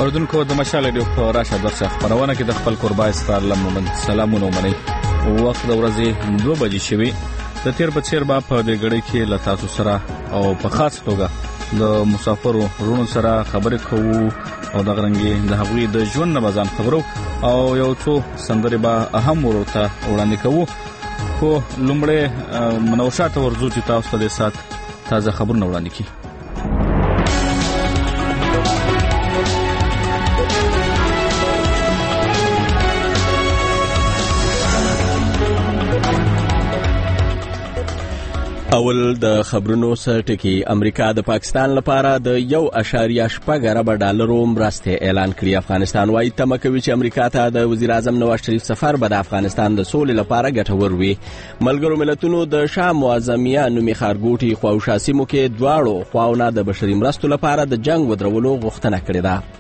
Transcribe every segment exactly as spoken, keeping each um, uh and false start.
اوردونکو د مشال ډیو په راشه درڅ خبرونه کې د خپل قربا اسرار لمن سلامونه مني. وخت د ورځې دوه بجې شوي. د تیر په څیر با په دې غړي کې لتاسو سره او په خاص توګه د مسافرو رونو سره خبرې کوو او د غرنګي د هغوی د ژوند نبازان خبرو او یو څو سندري با اهم ورته وړاندې کوو. خو لومړی منوشات ورزو چې تاسو ته د سات تازه خبرونه وړاندې کړي. اول د خبرونو سرټکی امریکا د پاکستان لپاره د یو اشاریه شپږ ارب ډالرو مرسته اعلان کړی. افغانستان وايي تمه کوي چې امریکا ته د وزیر اعظم نواز شریف سفر به د افغانستان د سولې لپاره ګټور وي. ملګرو ملتونو د شام معظمیه نومي خارګوټي خواوشا سیمو کې دواړو خواونه د بشري مرستو لپاره د جنگ ودرولو غوښتنه کړې ده.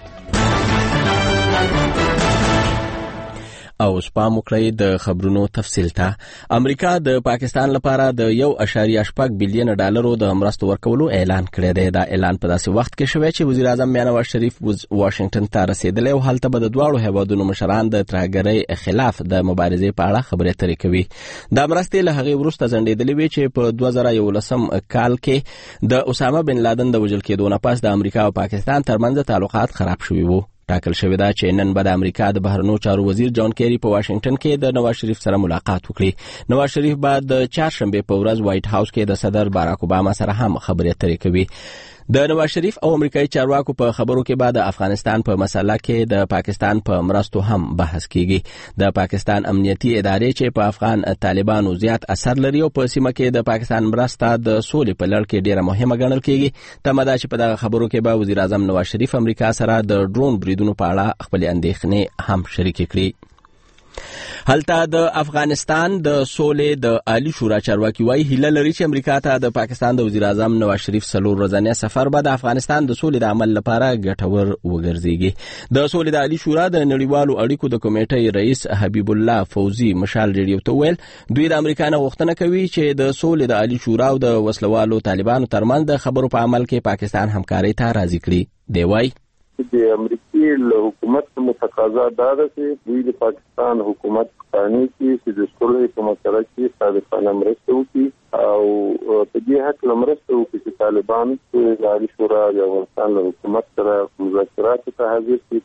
او سپام وکړئ د خبرونو تفصیل ته. امریکا د پاکستان لپاره د یو اشاریه شپږ بلین ډالرو د مرستو ورکولو اعلان کړی دی. دا اعلان په داسې وخت کې شوی چې وزیر اعظم نواز شریف واشنگټن ته رسیدلی او هلته به د دواړو هیوادونو مشران د ترهګرۍ خلاف د مبارزې په اړه خبرې اترې کوي. دا مرستې له هغې وروسته ځنډېدلې وې چې په دوه زره یولسم کال کې د اسامه بن لادن د وژل کېدو نه پس د امریکا او پاکستان ترمنځ تعلقات خراب شوي وو. ټاکل شوی دا چې نن به د امریکا د بهرنیو چارو وزیر جان کیری په واشنگټن کې د نواز شریف سره ملاقات وکړي. نواز شریف به د چهارشنبه په ورځ وایټ هاوس کې د صدر باراک اوباما سره هم خبرې اترې کوي. د نواز شریف او امریکایي چارواکو په خبرو کې بعد د افغانستان په مسله کې د پاکستان په مرستو هم بحث کیږي. د پاکستان امنیتي ادارې چې په افغان طالبانو زیات اثر لري او په سیمه کې د پاکستان مرسته د سولې په لړ کې ډیره مهمه ګڼل کیږي. تمه ده چې په دغه خبرو کې به وزیر اعظم نواز شریف امریکا سره د ډرون بریدونو په اړه خپل اندېښنې هم شریکې کړي. هلته د افغانستان د سولې د عالی شورا چارواکي وايي هیله لري چې امریکا ته د پاکستان د وزیر اعظم نواز شریف څلور ورځنی سفر به د افغانستان د سولې د عمل لپاره ګټور وګرځيږي. د سولې د عالی شورا د نړیوالو اړیکو د کمیټې رئیس حبیب الله فوزي مشال ریډیو ته ویل دوی د امریکا نه غوښتنه کوي چې د سولې د عالی شورا او د وسلوالو طالبانو ترمنځ د خبرو په عمل کې پاکستان همکاري ته راضي کړي. دی وايي د امریکای له حکومت متقاضا دا ده چې دوی د پاکستان حکومت قانوني چې د سولې په مسله کې صادقانه مرسته وکړي او په دې حق مرسته وکړي چې طالبان د عالی شورا د افغانستان له حکومت سره مذاکرات ته حاضر شي.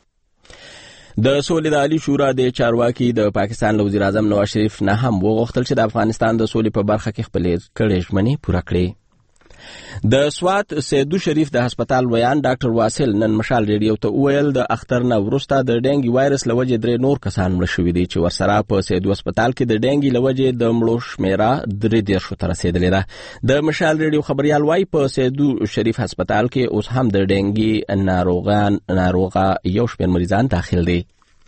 د سولې د عالی شورا د چارواکي د پاکستان له وزیر اعظم نواز شریف نه هم وغوښتل چې د افغانستان د سولې په برخه کې خپل کړې ژمنې پوره کړي. د سوات سیدو شریف د هسپتال ویان ډاکټر واصل نن مشال ریډیو ته ویل د اختر نه وروسته د ډینګي وایرس لوجه درې نور کسان مړ شوي دي چې ورسره په سیدو هسپتال کې د ډینګي لوجه د مړو شمیره درې دیرشو ته رسیدلې ده. د مشال ریډیو خبريال وايي په سیدو شریف هسپتال کې اوس هم د ډینګي ناروغان ناروغه یو شمېر مریضان داخل دي.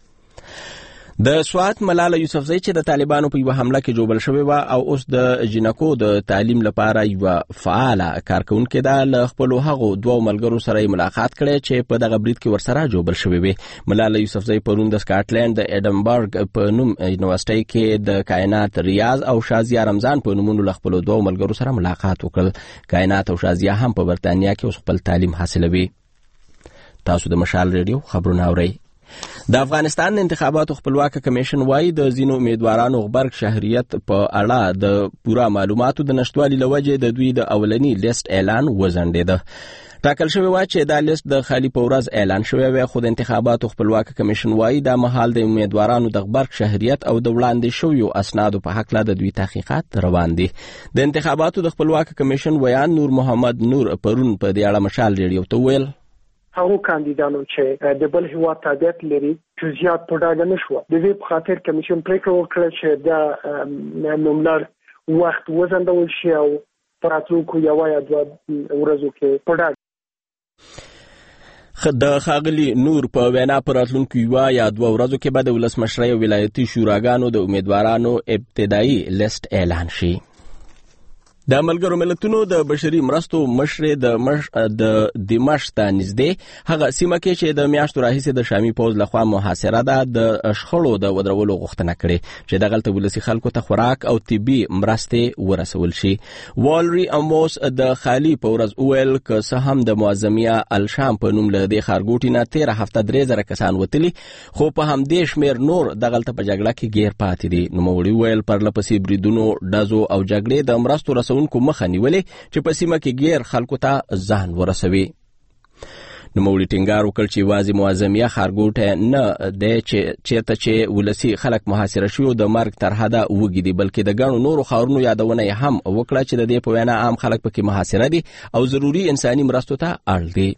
د سوات ملاله یوسفزۍ چې د طالبانو په یو حمله کې جوړل شوې و او اوس د جنکو د تعلیم لپاره یو فعاله کارکونکې ده له خپل هغو دوه ملګرو سره ملاقات کړي چې په دغه برید کې ورسره جوړل شوې وي. ملاله یوسفزۍ پرون د سکاټلند د ایډنبرګ په نوم یونیورسيټي کې د کائنات ریاض او شازیه رمضان په نومونو له خپل دوه ملګرو سره ملاقات وکړ. کائنات او شازیه هم په برتانیا کې اوس خپل تعلیم حاصلوي. تاسو د مشال ریډیو خبرونه اورئ. د افغانستان انتخاباتو خپلواک کمیشن وايي د ځینو امیدوارانو غبرګ شهریت په اړه د پوره معلوماتو د نشټوالي لوجه د دوی د اولنی لیست اعلان وزنډېده. ټاکل شوی و چې دا لیست د خالی په ورځ اعلان شوی و. خو د انتخاباتو خپلواک کمیشن وايي دا مهال د امیدوارانو د غبرګ شهریت او د وړاندې شویو اسنادو په حق لا د دوی تحقیقات روان دي. د انتخاباتو د خپلواک کمیشن ویان نور محمد نور پرون په دې اړه مشال ریډیو ته ویل هغه کاندیدانو چې د بل هیواد تابعیت لري جزئیات په ډاګه نشو. د دې په خاطر کمیشن پریکړه وکړه چې دا نوملړ وخت وزندول شي او په راتلونکو یو یا دوه ورځو کې په ډاګه د ښاغلي نور په وینا پر راتلونکو یو یا دوه ورځو کې به د ولسمشرۍ او ولایتي شوراګانو د امیدوارانو ابتدایي لیست اعلان شي. د ملګرو ملتونو د بشري مرستو مشر د مش د دمشق ته نږدې هغه سیمه کې چې د میاشتو راهیسې د شامي پوز لخوا محاصره ده د شخړو د ودرولو غوښتنه کړې چې دغلته ولسي خلکو ته خوراک او طبي مرستې ورسول شي. والري اموس د خالي په ورځ اویل که څه هم د معظمیه الشام په نوم له دې ښارګوټي نه تیره هفته درې زره کسان وتلي، خو په همدې شمېر نور دغلته په جګړه کې ګیر پاتې دي. نوموړي ویل پرلپسې بریدونو، ډزو او جګړې د مرستو رسونکو مخه نیولې چې په سیمه کې غیر خلکو ته ځان ورسوي. نوموړي ټینګار وکړ چې یوازې معظمیه ښارګوټی نه دی چې چېرته چې ولسي خلک محاصره شوي او د مرګ تر حده وږي دي، بلکې د ګڼو نورو ښارونو یادونه یې هم وکړه چې د دې په وینا عام خلک پکې محاصره دي او ضروري انساني مرستو ته اړ دي.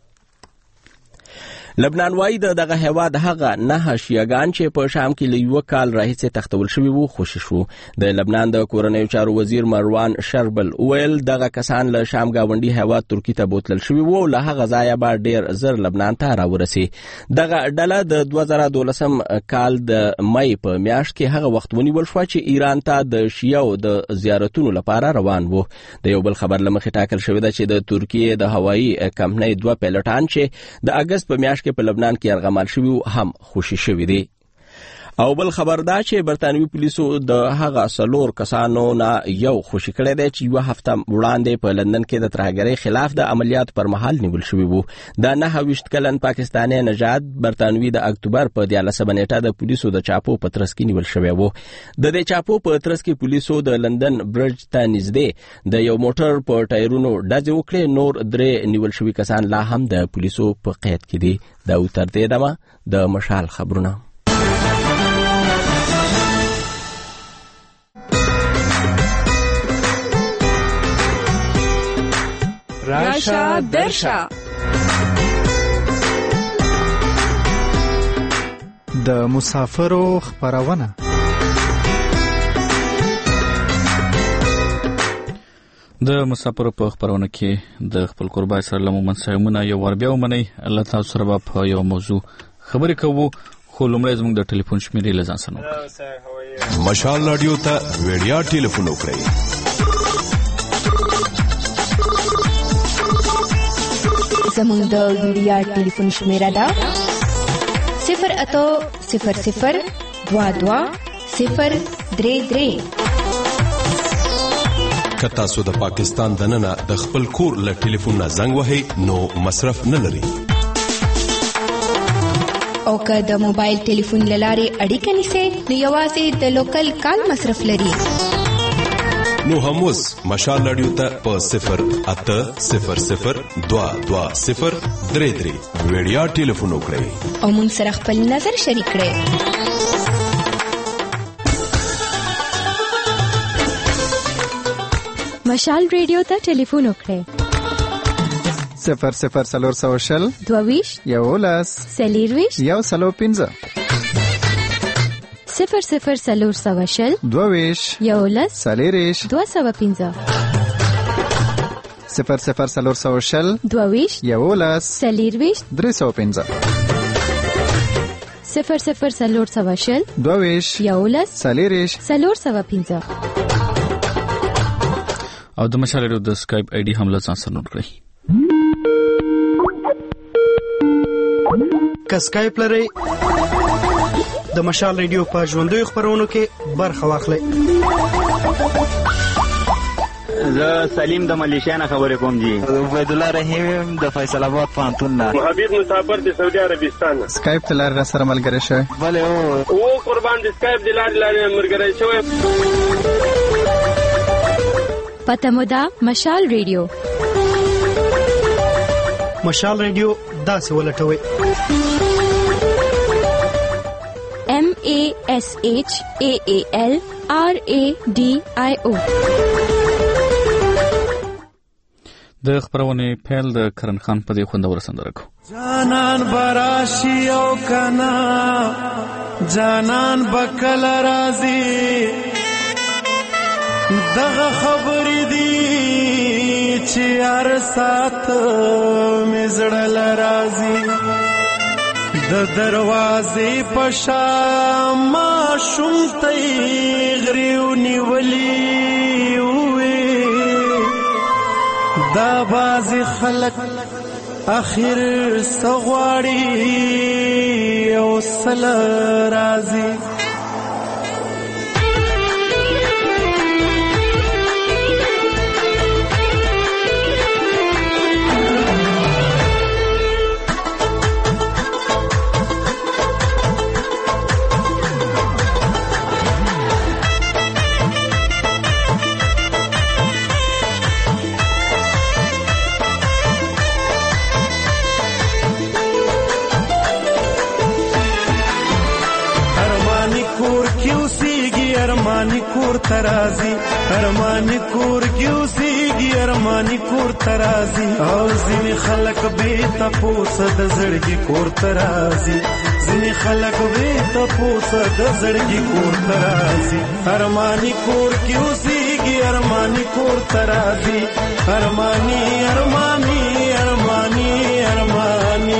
لبنان وايي د دغه هیواد هغه نه شیعاګان چې په شام کې له یو کال راهیسې تختول شوي وو خوشي شو. د لبنان د کورنیو چارو وزیر مروان شربل ویل دغه کسان له شام گاونډي هیواد ترکی ته بوتلل شوي وو او له هغه ځایه به ډېر زر لبنان ته راورسي. دغه ډله د دوه زره دولسم کال د مای په میاشت کې هغه وخت ونیول شوه چې ایران ته د شیعو د زیارتونو لپاره روان وو. د یو بل خبر له مخې ټاکل شوی ده چې د ترکیې د هوایي کمپنۍ دوه پیلوټان چې د اګست په میاشت کې په لبنان کې ارغمال شوي هم خوشي شوي دي. او بل خبر دا چې برتانوي پولیسو د هغه څلور کسانو نه یو خوشي کړی دی چې یوه هفته وړاندې په لندن کې د ترهګرۍ خلاف د عملیاتو پر مهال نیول شوي وو. د نهه ویشت کلن پاکستاني نژاد برتانوي د اکتوبر په دیارلسمه نیټه د پولیسو د چاپو په ترڅ کې نیول شوی وو. د دې چاپو په ترڅ کې پولیسو د لندن برج ته نږدې د یو موټر په ټایرونو ډزې وکړې. نور درې نیول شوي کسان لا هم د پولیسو په قید کې دي. دا تر دې دمه د مشال خبرونه. راشا درشا د مسافرو خبرونه. د مسافرو په خبرونه کې د خپل قربای سره لمون سایمونه یو ور بیا ومني. الله تاسو سره په یو موضوع خبرې کوو، خو لومړی زموږ د ټلیفون شمیرې له ځان سره وکړئ. مشال رادیو ته وړیا ټلیفون وکړئ. زموږ د وړیا ټلیفون شمیره ده صفر اته صفر صفر دوه دوه صفر درې درې. که تاسو د پاکستان دننه د خپل کور له ټلیفون نه زنګ وهئ نو مصرف نه لري. او که د موبایل ټلیفون له لارې اړیکه نیسئ نو یوازې د لوکل کال مصرف لري. نو هم اوس مشال رادیو ته په صفر اته صفر صفر دوه دوه صفر درې درې وړیا ټلیفون وکړئ او موږ سره خپل نظر شریک کړئ. مشال رادیو ته ټلیفون وکړئ. صفر صفر سلور سو شل دوه ویشت یولس څلېرویشت یو سلو پنځه صفر صفر سلور سو شل دوه ویشت یولس څلېرویشت دوه سوه پنځه صفر صفر سلور سو شل دوه ویشت یولس څلېرویشت درې سوه پنځه صفر صفر سلور سو شل دوه ویشت یولس څلېرویشت څلور سوه پنځه. او د مشال رادیو د سکایپ آی ډي هم له ځان سره نوٹ کړئ. که سکایپ لرئ د مشال رادیو په ژوندۍ خبرونو کې برخه واخلئ. زه سلیم د ملیشیا نه خبرې کوم جی. عبید الله رحیم د فیصل آباد پوهنتون نه. حبیب مسافر د سعودي عربستان. سکایپ ته لاره سره ملګری شوی. بله او او قربان د سکایپ د لارې لارې ملګری شوی. پته مو ده مشال رادیو. مشال رادیو داسې ولټوئ M A S H A A L R A D I O. د خبرونه پیل د کرن خان په دې خوندور سندره کو. جانان براشي او کنا جانان بکل راضي دغه خبرې دي چې هر سات مزړل راضي د دروازې پشا ما شوم تی غریو نیولی وې بازي خلق اخر سغواړي او سل رازي ارمانی کور ترازی ارمانی کور کیوسیږي ارمانی کور ترازی او ځینې خلک به تاسو د زړګي کور ترازی ځینې خلک به تاسو د زړګي کور ترازی ارمانی کور کیوسیږي ارمانی کور ترازی ارمانی ارمانی ارمانی ارمانی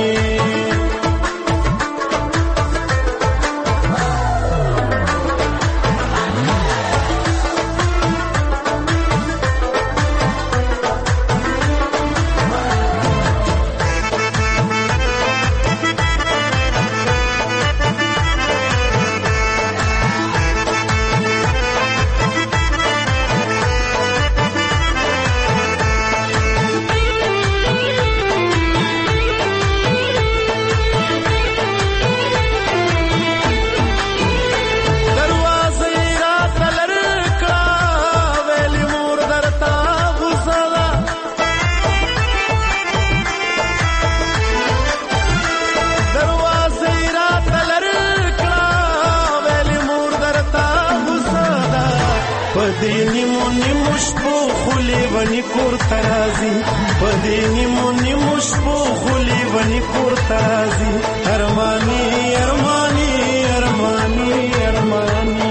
پدینی مونی مشبو خلی ونی کور ترازی پدینی مونی مشبو خلی ونی کور ترازی ارمانی ارمانی ارمانی ارمانی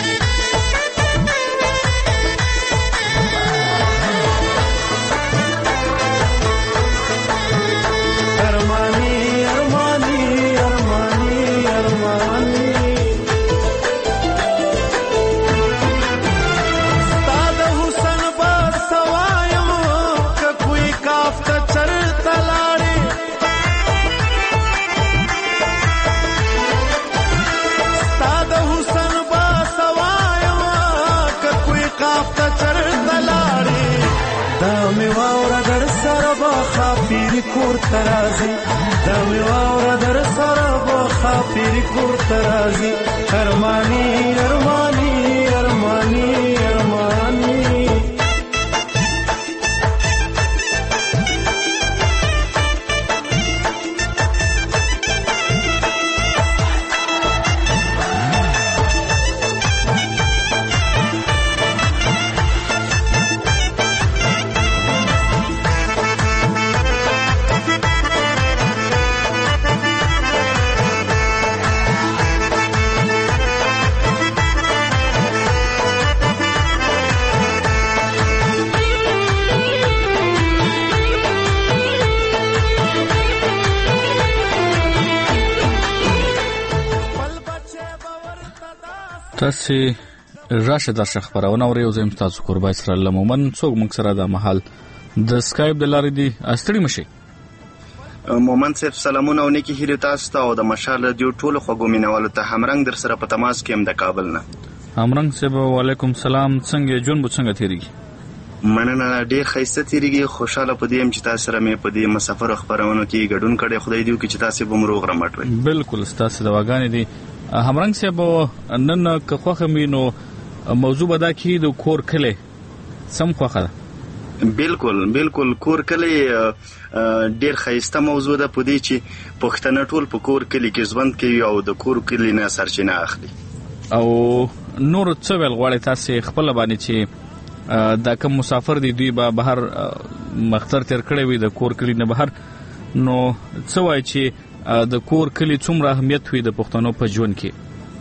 کور ترازی داوی واورا در سر بخا پیری کور ترازی ارمانی ارمانی ارمانی ارمانی تاسو راشه درشه خبرونه اورئ او زم تاسو قربای سره لمومن څوک موږ سره د محل د اسکایپ د لارې دی استړي مشي مومن صاحب سلامونه او نیکی هیله تاسو ته او د مشال دی ټول خوګومینوالو ته همرنګ در سره په تماس کې هم د کابل نه همرنګ صاحب وعلیکم سلام څنګه جون بو څنګه تیریږي مننه ډیر خیسته تیریږي خوشاله پدیم چې تاسو سره مې پدې مسافر خبرونه کې ګډون کړي خدای دې چې تاسو به مروغ رمټ وي بالکل تاسو د واغانې دي همرنګ صاحب نن که خوخه مينو موضوع بدا کی د کور کله سم خوخه بالکل بالکل کور کله ډیر خیسته موضوع ده پدې چې پښتنه ټول په کور کلی کې ژوند کوي او د کور کلی نه سرچینه اخلي او نور څه ول غواړي تاسو خپل باندې چې دا کوم مسافر دي دوی به بهر مختر تر کړی وي د کور کلی نه بهر نو څه وای چې د کور کلی څومره اهمیت وي د پښتنو په ژوند کې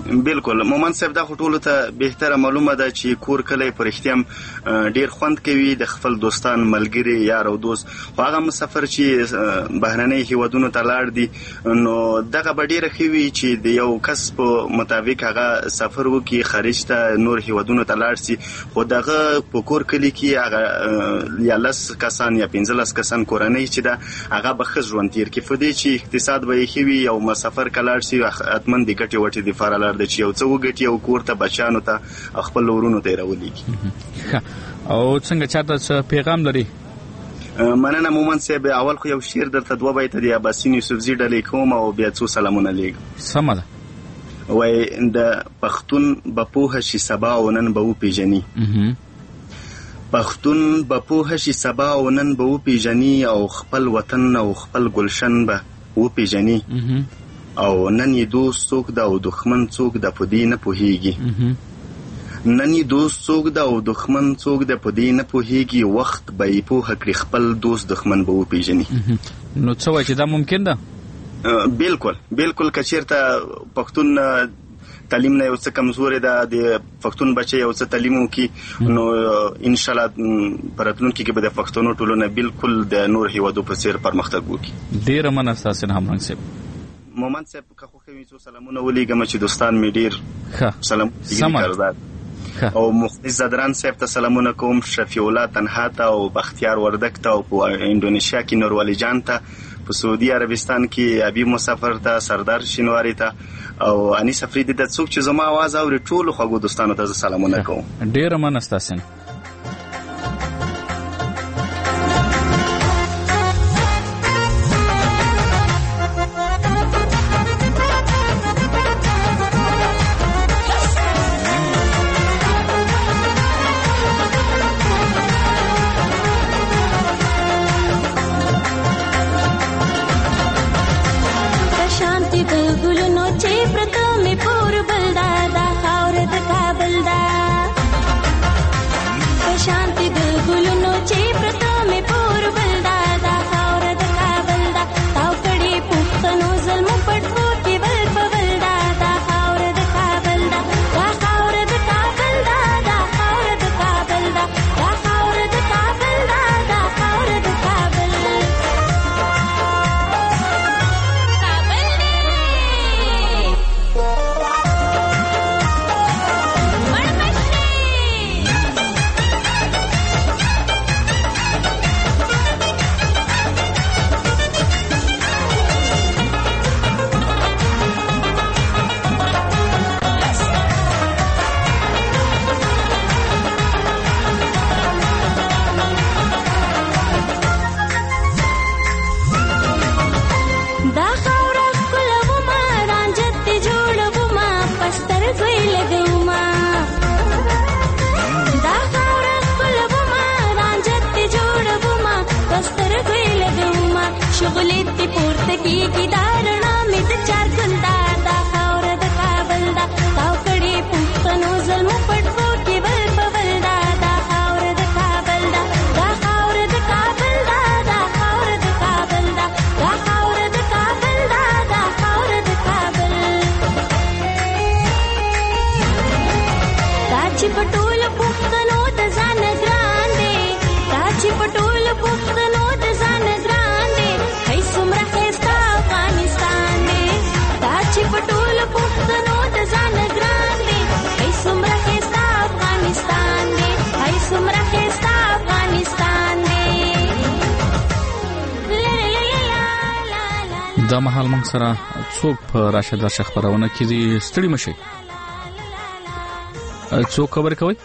بالکل مومن صاحب دا ټولو ته بهتره معلومه ده چې کور کلی پر اختیام ډیر خوند کوي د خپل دوستان ملګری یار او دوست هغه مسافر چې بهرنۍ هیوادونو ته لاړ دي نو دغه به ډیره ښه وي چې د یو کس په مطابق هغه سفر وکړي خارج ته نور هیوادونو ته لاړ شي خو دغه په کور کلی کې هغه یا لس کسان یا پنځلس کسان کورنۍ چې ده هغه به ښه ژوند تیر کړي په دې چې اقتصاد به یې ښه وي او مسافر که لاړ شي حتما د ګټې وټې دپاره لاړ دی چې یو څه وګټي او کور ته بچیانو ته خپل ورونو ته یې راولېږي. او څنګه چاته څه پیغام لري؟ مننه مومن صاحب. اول خو یو شعر درته دوه بیته د اباسین یوسفزي ډلې کوم او بیا څو سلامونه لیږم. سمه ده. وایي د پښتون به پوهه شي سبا او نن به وپېژني پښتون به پوهه شي سبا او نن به وپېژني او خپل وطن او خپل گلشن به وپېژني او نن یې دوست څوک ده او دښمن څوک ده په دې نه پوهېږي نن یې دوست څوک ده او دښمن څوک ده په دې نه پوهېږي وخت به یې پوهه کړي خپل دوست دښمن به وپېژني. نو څه وایي چې دا ممکن ده؟ بالکل بالکل که چېرته پښتون تعلیم نه یو څه کمزورې ده د پښتون بچی یو څه تعلیم وکړي نو انشاءالله په راتلونکي کې به د پښتنو ټولنه بالکل د نور هیوادو په څېر پرمختګ وکړي. ډېره مننه ستاسې نه همرنګ صاحب. مومن صاحب که خوښه وي څو سلامونه ولیږم چې دوستان مې ډېر سلام کردار او مخلص زدران صاحب ته سلامونه کوم، شفیع الله تنها ته او بختیار وردک ته او په انډونیشیا کې نوروالی جان ته، په سعودي عربستان کې ابي مسافر ته، سردار شینواری ته او انیس افریدي ته. څوک چې زما आवाज اوري ټولو خوږو دوستانو ته سلامونه کوم. ډېره مننه ستاسې. دا مهال موږ سره څوک په راشد درشه خبرونه کې دي. ستړي مشي. څوک خبر کوي؟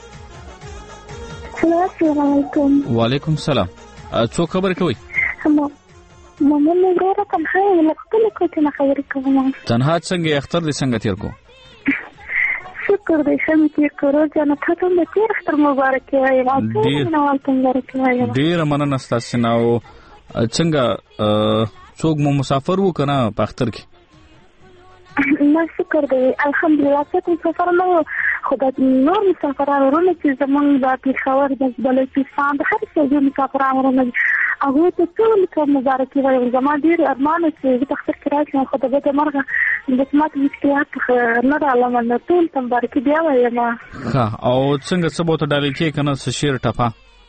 السلام علیکم. وعلیکم السلام. څوک خبر کوي؟ ماما مې ډېره تنها یم، له خپلې کوټې نه خبرې کوم. تنها څنګه؟ اختر دې څنګه تېر کو؟ شکر دې ښه مې تېر کړو. جانه ته ته مې تېر اختر مبارک وایم. ډېره مننه ستاسې نه. او څنګه څوک مو مسافر وو که نه په اختر کې؟ نه شکر دی الحمدلله. څوک مسافر نه وو خو د نور مسافران ورونه چې زمونږ د پېښور د بلوچستان د هر ځای مسافران ورونه هغوی ته ټول ته مبارکي وایم. زما ډېر ارمان و چې زه په اختر کې راشم خو د بده مرغه د سمات مشکلات نه رااله نه ټول تمبارکی بیا وایم ها او څنګه څه بوته ډالې کې کنه څه شیر ټپا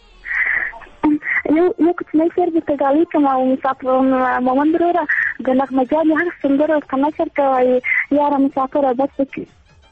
یو یو کوم شیر د ډالې کوم او مسافر مومن وروره د نغمه جان هر څنګه او کنه شر کوي یاره مسافر بس کې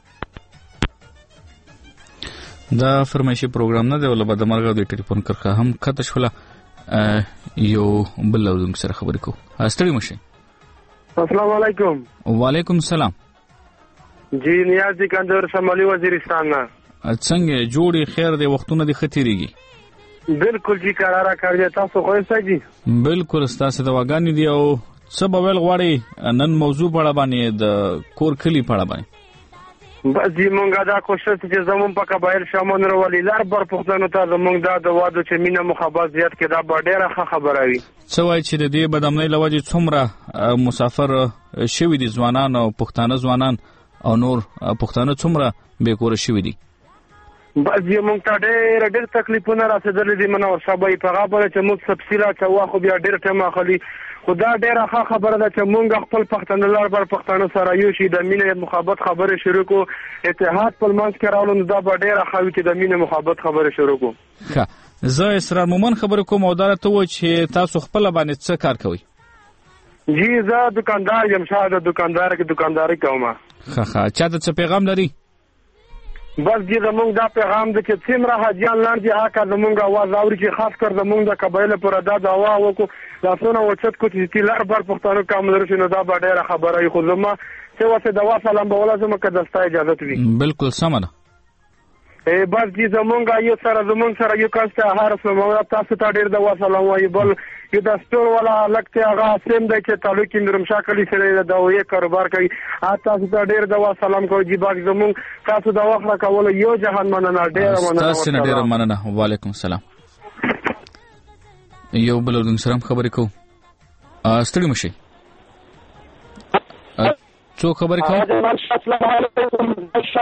دا فرمایشي پروګرام نه دی ول به د مرګ د ټلیفون کرخه هم کته شوله یو بل لوم سره خبرې کو استړي مشه السلام علیکم وعلیکم السلام جی نیاز دی کندر شمالي وزیرستان نه څنګه جوړي خیر دی وختونه دی ختیریږي بالکل جی قراره کړی تاسو خو یې سګي بالکل تاسو د واګانی دی او څه بویل غواړي نن موضوع په اړه باندې د کور کلی په اړه باندې بازی مونږه دا کوشش چې زمون په قبایل شامل ورولې لار بر پښتنو ته زمونږ دا د وادو چې مینه محبت زیات کې دا ډېره ښه خبره وي څه وایي چې د دې بدامنۍ لوجه څومره مسافر شوي دي ځوانان او پښتانه ځوانان او نور پښتانه څومره بې کوره شوي دي بازی مونږ ته ډېر ډېر تکلیفونه راسېدلي دي منو صاحب په خبره چې موږ تفصیلات چوا خو بیا ډېر ټیم اخلي خدا ډیره ښه خبره ده چې مونږ خپل پښتون لار بر پښتون سره یو شي د مینې محبت خبره شروع کو اتحاد په منځ کې راولو دا به ډیره ښه چې د مینې محبت خبره شروع کو ښه زه اسرار مومن خبره کوم او دا ته و چې تاسو خپل باندې څه کار کوئ جی زه دکاندار یم شاده دکاندار کې دکانداري کوم ښه ښه چا ته څه پیغام لري بس دې زمونږ دا پیغام دی چې څومره حاجیان لاندې هکا زمونږ اواز اوري چې خاص کر زمونږ د قبایل پر ادا دعوا وکړو لاسونه وچت کو چې لار بر پښتنو کوم درشي نو دا به ډېره خبره وي خو زما څه واسه دوا سلام به ولا زما که دستا اجازه وي بالکل سم ده ای بس دې زمونږ یو سره زمونږ سره یو کس ته هر څه مو تاسو ته ډېر دوا سلام وایي بل یو د ستور ولا لکته هغه سیم دی چې تعلق یې نرم شاکلی سره د وې کاروبار کوي تاسو ته ډېر دوا سلام کوي جی باغ زمونږ تاسو دا وخت راکول یو جهان مننه ډېر مننه تاسو نه ډېر مننه وعلیکم السلام یو بل ورن سره خبرې کو ستړي مشي څو خبرې کو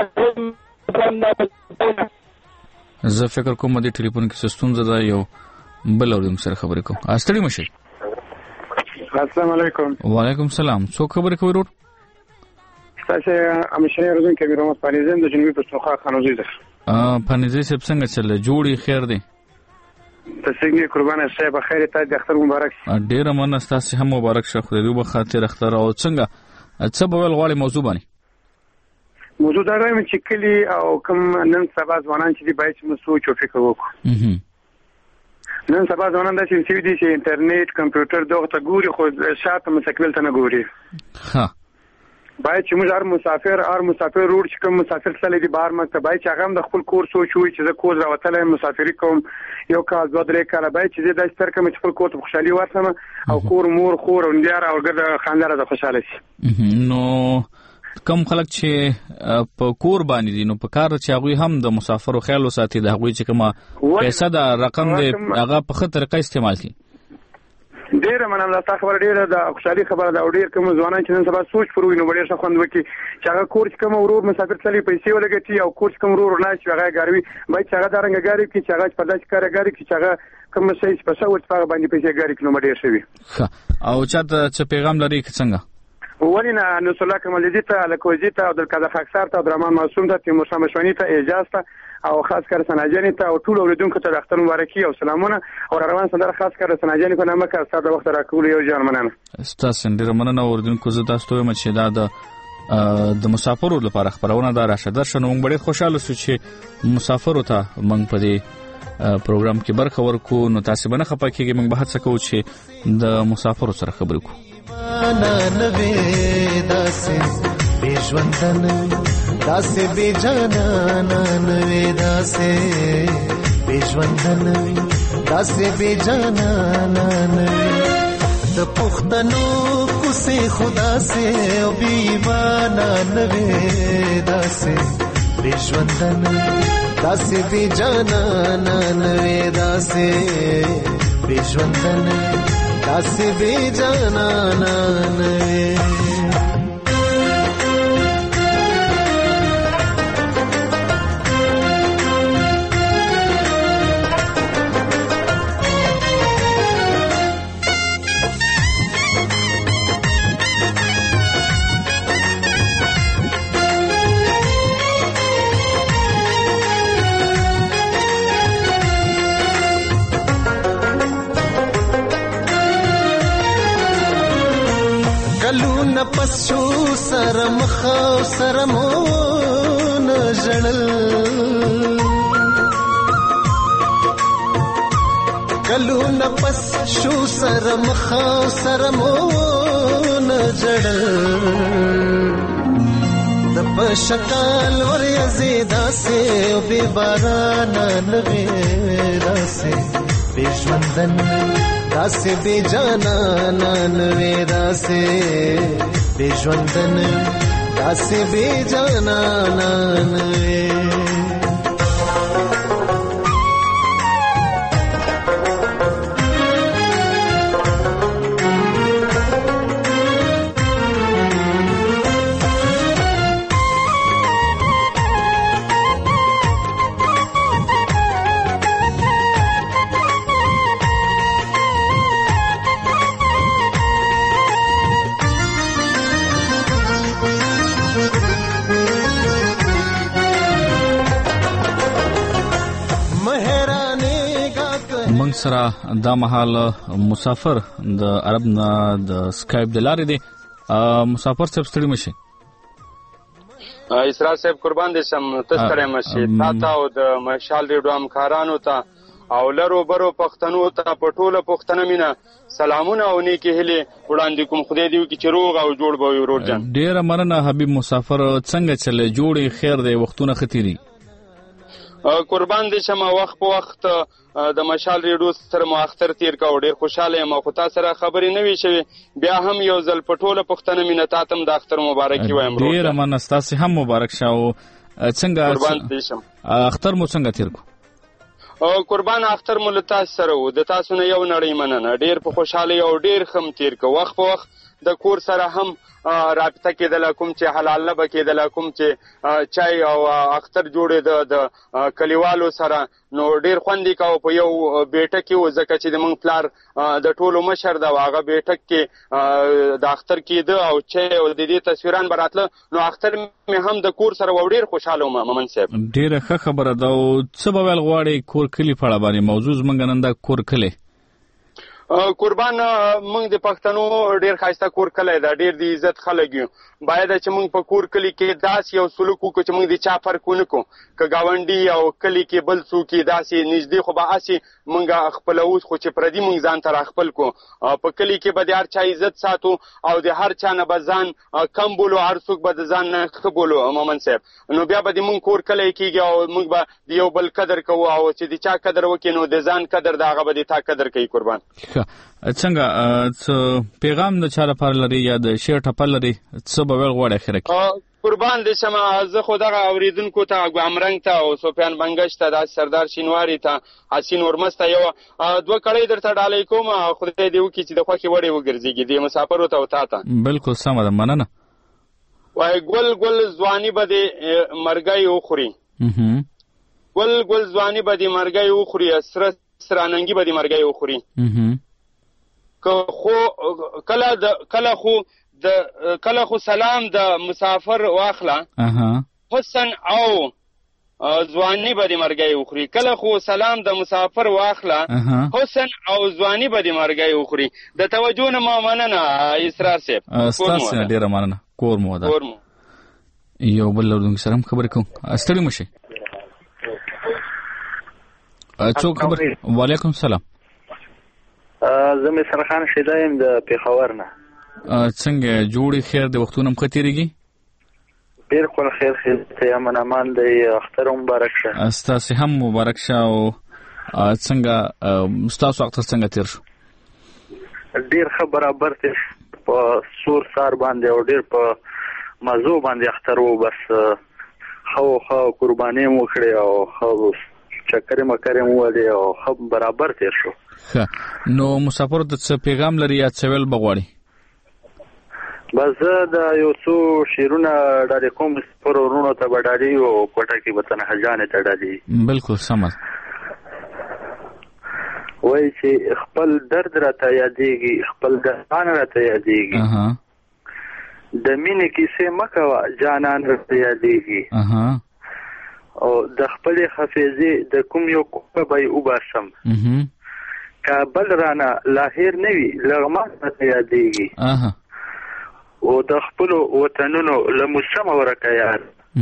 زه فکر کوم د ټلیفون کې سیستم زده یو بل ورن سره خبرې کو ستړي مشي السلام علیکم وعلیکم السلام څو خبرې کوي ورور تاسو امشنه روزن کې میرو مپاریزم د جنوبي پښتونخوا خانوزي ده ا پنځه سپ څنګه چل جوړي خیر دی تاسو قربانه شه په خیر ته د اختر مبارک ډیر مننه تاسو هم مبارک شه خو دې په خاطر اختر او څنګه څه په ول غواړي موضوع باندې موضوع دا رایم چې کلی او کوم نن سبا ځوانان چې دی باید چې سوچ او فکر وکړو نن سبا ځوانان د چې دي چې انټرنیټ کمپیوټر دغه ته ګوري خو شاته مستقبل ته نه ګوري ها باید چې موږ هر مسافر هر مسافر روډ چې کوم مسافر تللی دی بهر مکه باید چې هغه د خپل کور سوچ وي چې زه کور راوتلی مسافري کوم یو کال دوه درې کاله باید چې زه داسې تر کوم چې خپل کور ته خوشحالي ورسم او کور مور خور او نډیار او ګرد خاندار د خوشاله شي نو کم خلک چې په کور باندې دي نو په کار چې هغه هم د مسافرو خیال وساتي د هغه چې کومه پیسې د رقم دی هغه په خطر طریقه استعمال کړي ډیره مننه تاسو خبر ډیره د خوشحالي خبره دا ډیر کوم ځوانان چې نن سبا سوچ پروي نو ډیر څه خوند وکي چې هغه کور چې کوم ورور مسافر تللی پیسې ولګي او کور چې کوم ورور نه چې هغه ګاروي باید چې هغه دارنګ ګاری کې چې هغه په داسې کار ګاری کې چې هغه کوم شي چې په څو څه باندې پیسې ګاری کې نو ډیر شوی او چاته چې پیغام لري څنګه ولنا نو صلاح کمالدی ته لکوزی ته عبد القادر خاکسار ته عبدالرحمن معصوم ته تیمور شاه مشوانی ته اعجاز ته او خاص کر سناجانی ته او ټول اوریدونکو ته د اختر مبارکي او سلامونه او روان سندره خاص کر سناجانی په نامه کې ستاسو وخت راکول یو ځان مننه ستاسو ډیر مننه اوریدونکو زه تاسو ته مچې دا د د مسافرو لپاره خبرونه دا راشه درشنه موږ ډیر خوشاله سو چې مسافرو ته موږ په دې پروګرام کې برخه ورکو نو تاسو باندې خپه کېږئ موږ به هڅه کوو چې د مسافرو سره خبرې کوو نانوي داسې بيژوندن داسې بيجانان نانوي داسې بيژوندن داسې بيجانان نانوي د پښتنو کوسه خدا سے او بیمانا نوي داسې بيژوندن داسې بيجانان نانوي داسې بيژوندن داسې بے جانانا نوے نفس شو سره مخ سره مون جړل کلو نفس شو سره مخ سره مون جړل د پشکال ور یزیدا سے او بے باران نویرا سے بے ژوندن داسې بے جانا نویرا سے بے ژوندن داسې بے جانا نویرا سره دا مهال مسافر د عرب نه د سکایپ د لارې دی مسافر صاحب ستړي مشي اسرا صاحب قربان دي سم تستړي مشي تاسو او د مشال ریډو همکارانو ته او لرو برو پښتنو ته پټوله پښتنه مینا سلامونه او نیکی هلي وړاندې کوم خدای دی چې روغ او جوړ به ورور جان ډیر مننه حبیب مسافر څنګه چلے جوړي خیر دی وختونه ختيري قربان دي شمه وخت په وخت د مشال ریډو سره مو اختر تیر کا ډیر خوشاله یم خو تاسو سره خبرې نه وی شوي بیا هم یو ځل پټوله پښتنه مینه تاتم د اختر مبارکي وایم ډیر مننه تاسو هم مبارک شاو څنګه قربان دي شم اختر مو څنګه تیر کو او قربان اختر مو له تاسو سره و د تاسو نه یو نړۍ مننه ډیر په خوشاله یو ډیر خم تیر کو وخت په وخت د کور سره هم رابطه کېدل کوم چې حلال نه بکېدل کوم چې چای او اختر جوړې د کلیوالو سره نو ډیر خوندې کاو په یو بیٹک کې و ځکه چې د مونږ پلار د ټولو مشر د هغه بیٹک کې د اختر کېده او چای او د دې تصویران براتله نو اختر مې هم د کور سره و ډیر خوشاله وم ممن صاحب ډیره ښه خبره ده او څه به ویل غواړئ کور کلي په اړه باندې موضوع زموږ نن د کور کلي قربان موږ د پښتنو ډیر ښایسته کور کلی ده ډیر د عزت خلک یو باید چې موږ په کور کلی کې داسې یو سلوک وکړو چې موږ د چا فرق ونه کړو که ګاونډي او کلی کې بل څوک داسې نږدې خو به هسې موږ خپلوو خو چې پردي موږ ځان ته راخپل کړو په کلی کې به د هر چا عزت ساتو او د هر چا نه به ځان کم بولو هر څوک به د ځان نه ښه بولو مومن صاحب نو بیا به د موږ کور کلی کېږي او موږ به د یو بل قدر کوو او چې د چا قدر وکړي نو د ځان قدر د هغه به د تا قدر کوي قربان څنګه څه پیغام د چا لپاره لري یا د شعر ټپل لري څه به ویل غواړئ اخره کې قربان دي شمه زه خو دغه اوریدونکو ته ګامرنګ ته او سفیان بنګش ته د سردار شینواری ته حسین ورمست یو دوه کړۍ درته ډالۍ کوم خدای دې وکړي چې د خوښې وړې وګرځېږي د مسافرو ته او تا ته بالکل سمه ده مننه وای ګل ګل ځواني به دې مرګی وخوري ګل ګل ځواني به دې مرګی وخوري سره سراننګي به دې مرګی وخوري خو کله د کله خو د کله خو سلام د مسافر واخله حسن او ځواني به د مرګي وخوري کله خو سلام د مسافر واخله حسن او ځواني به د مرګي وخوري د توجه نه ما مننه اسرار صاحب تاسو ډیره مننه کور مو ده یو بل لرونکو سره خبرې کوم ستړي مشه څوک خبر وعلیکم السلام زه مې سرخان شیدایم د پیښور نه څنګه جوړې خیر د وختونو مختيريږي ډیر خپل خیر خیر ته امن امان دی اختر مبارک شه تاسو هم مبارک شه او څنګه تاسو اختر څنګه تیر شو ډیر ښه برابر تیر په سور سار باندې او ډیر په مزو باندې اختر وو بس خو خو قرباني مو کړې او خو چکرې مکرې مو ولې او خو برابر تیر شو نو مسافر د څه پیغام لري یا څه ویل بغواړي بس د یو څو شیرونه ډالې کوم پر ورونو ته بډالي او کوټه کې وطن حجانه ته ډالي بالکل سمه وای چې خپل درد راته یادېږي خپل ځان راته یادېږي د مینې کیسې مکوه جانان راته یادېږي او د خپل حافظې د کوم یو کوپه به وباسم کابل رانا لاهیر نوی لغمان ته یادېږي او د خپل وطنونو له موسم ورکه یار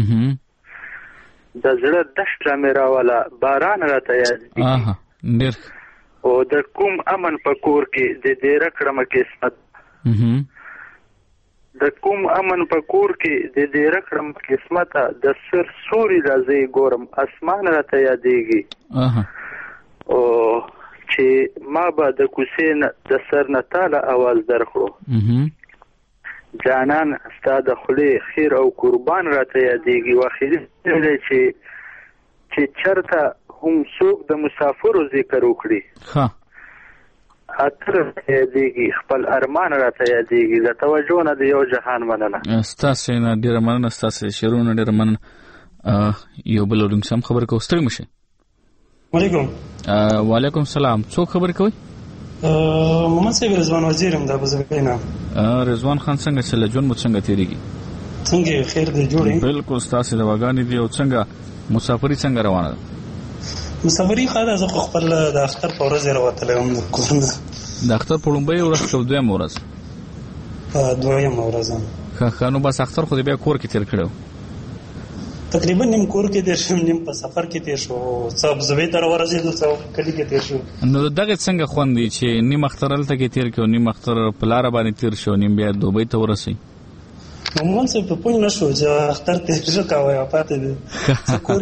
د زړه دشت را میرا والا باران راته یاد اها ډیر او د کوم امن په کور کې د دې رکړم قسمت د کوم امن په کور کې د دې رکړم قسمت د سر سوري راځي ګورم اسمان راته یادېږي اها او چې ما به د کوسین د سر نه تعالی आवाज درخړو جانان ستاد خلی خیر او قربان راته یادېږي واخیری چې چې چرته هم څوک د مسافرو ذکر وکړي ها اتر یادېږي خپل ارمان راته یادېږي د توجه نه د یو جهان مننه ستاسو نه ډیر مننه ستاسو شعرونه ډیر مننه یو بل ورنګ سم خبر کو ستړي مشه وعلیکم وعلیکم السلام څوک خبر کوي محمد صاحب رضوان وزیرم د ابوظبی نه رضوان خان څنګه چل جون مو څنګه تیریږي څنګه خیر دی جوړی بالکل ستاسو د واګانی دی او څنګه مسافری څنګه روانه ده مسافری خاله زه خپل د اختر په ورځ راوتلم کورنه د اختر په لومبۍ ورځ شو دویم ورځ دویم ورځ ښه ښه نو بس اختر خو دې بیا کور کې تیر کړو تقریبا نیم کور کې تیر شم نیم په سفر کې تیر شو صاحب زوی تر ورځې د څو کلی کې تیر شو نو دغه څنګه خوندي چې نیم اختر لته کې تیر کړو نیم اختر په لار باندې تیر شو نیم بیا دوبۍ ته ورسې موږ څه په پوه نه شو چې اختر تیر شو کاوه پاتې دي کور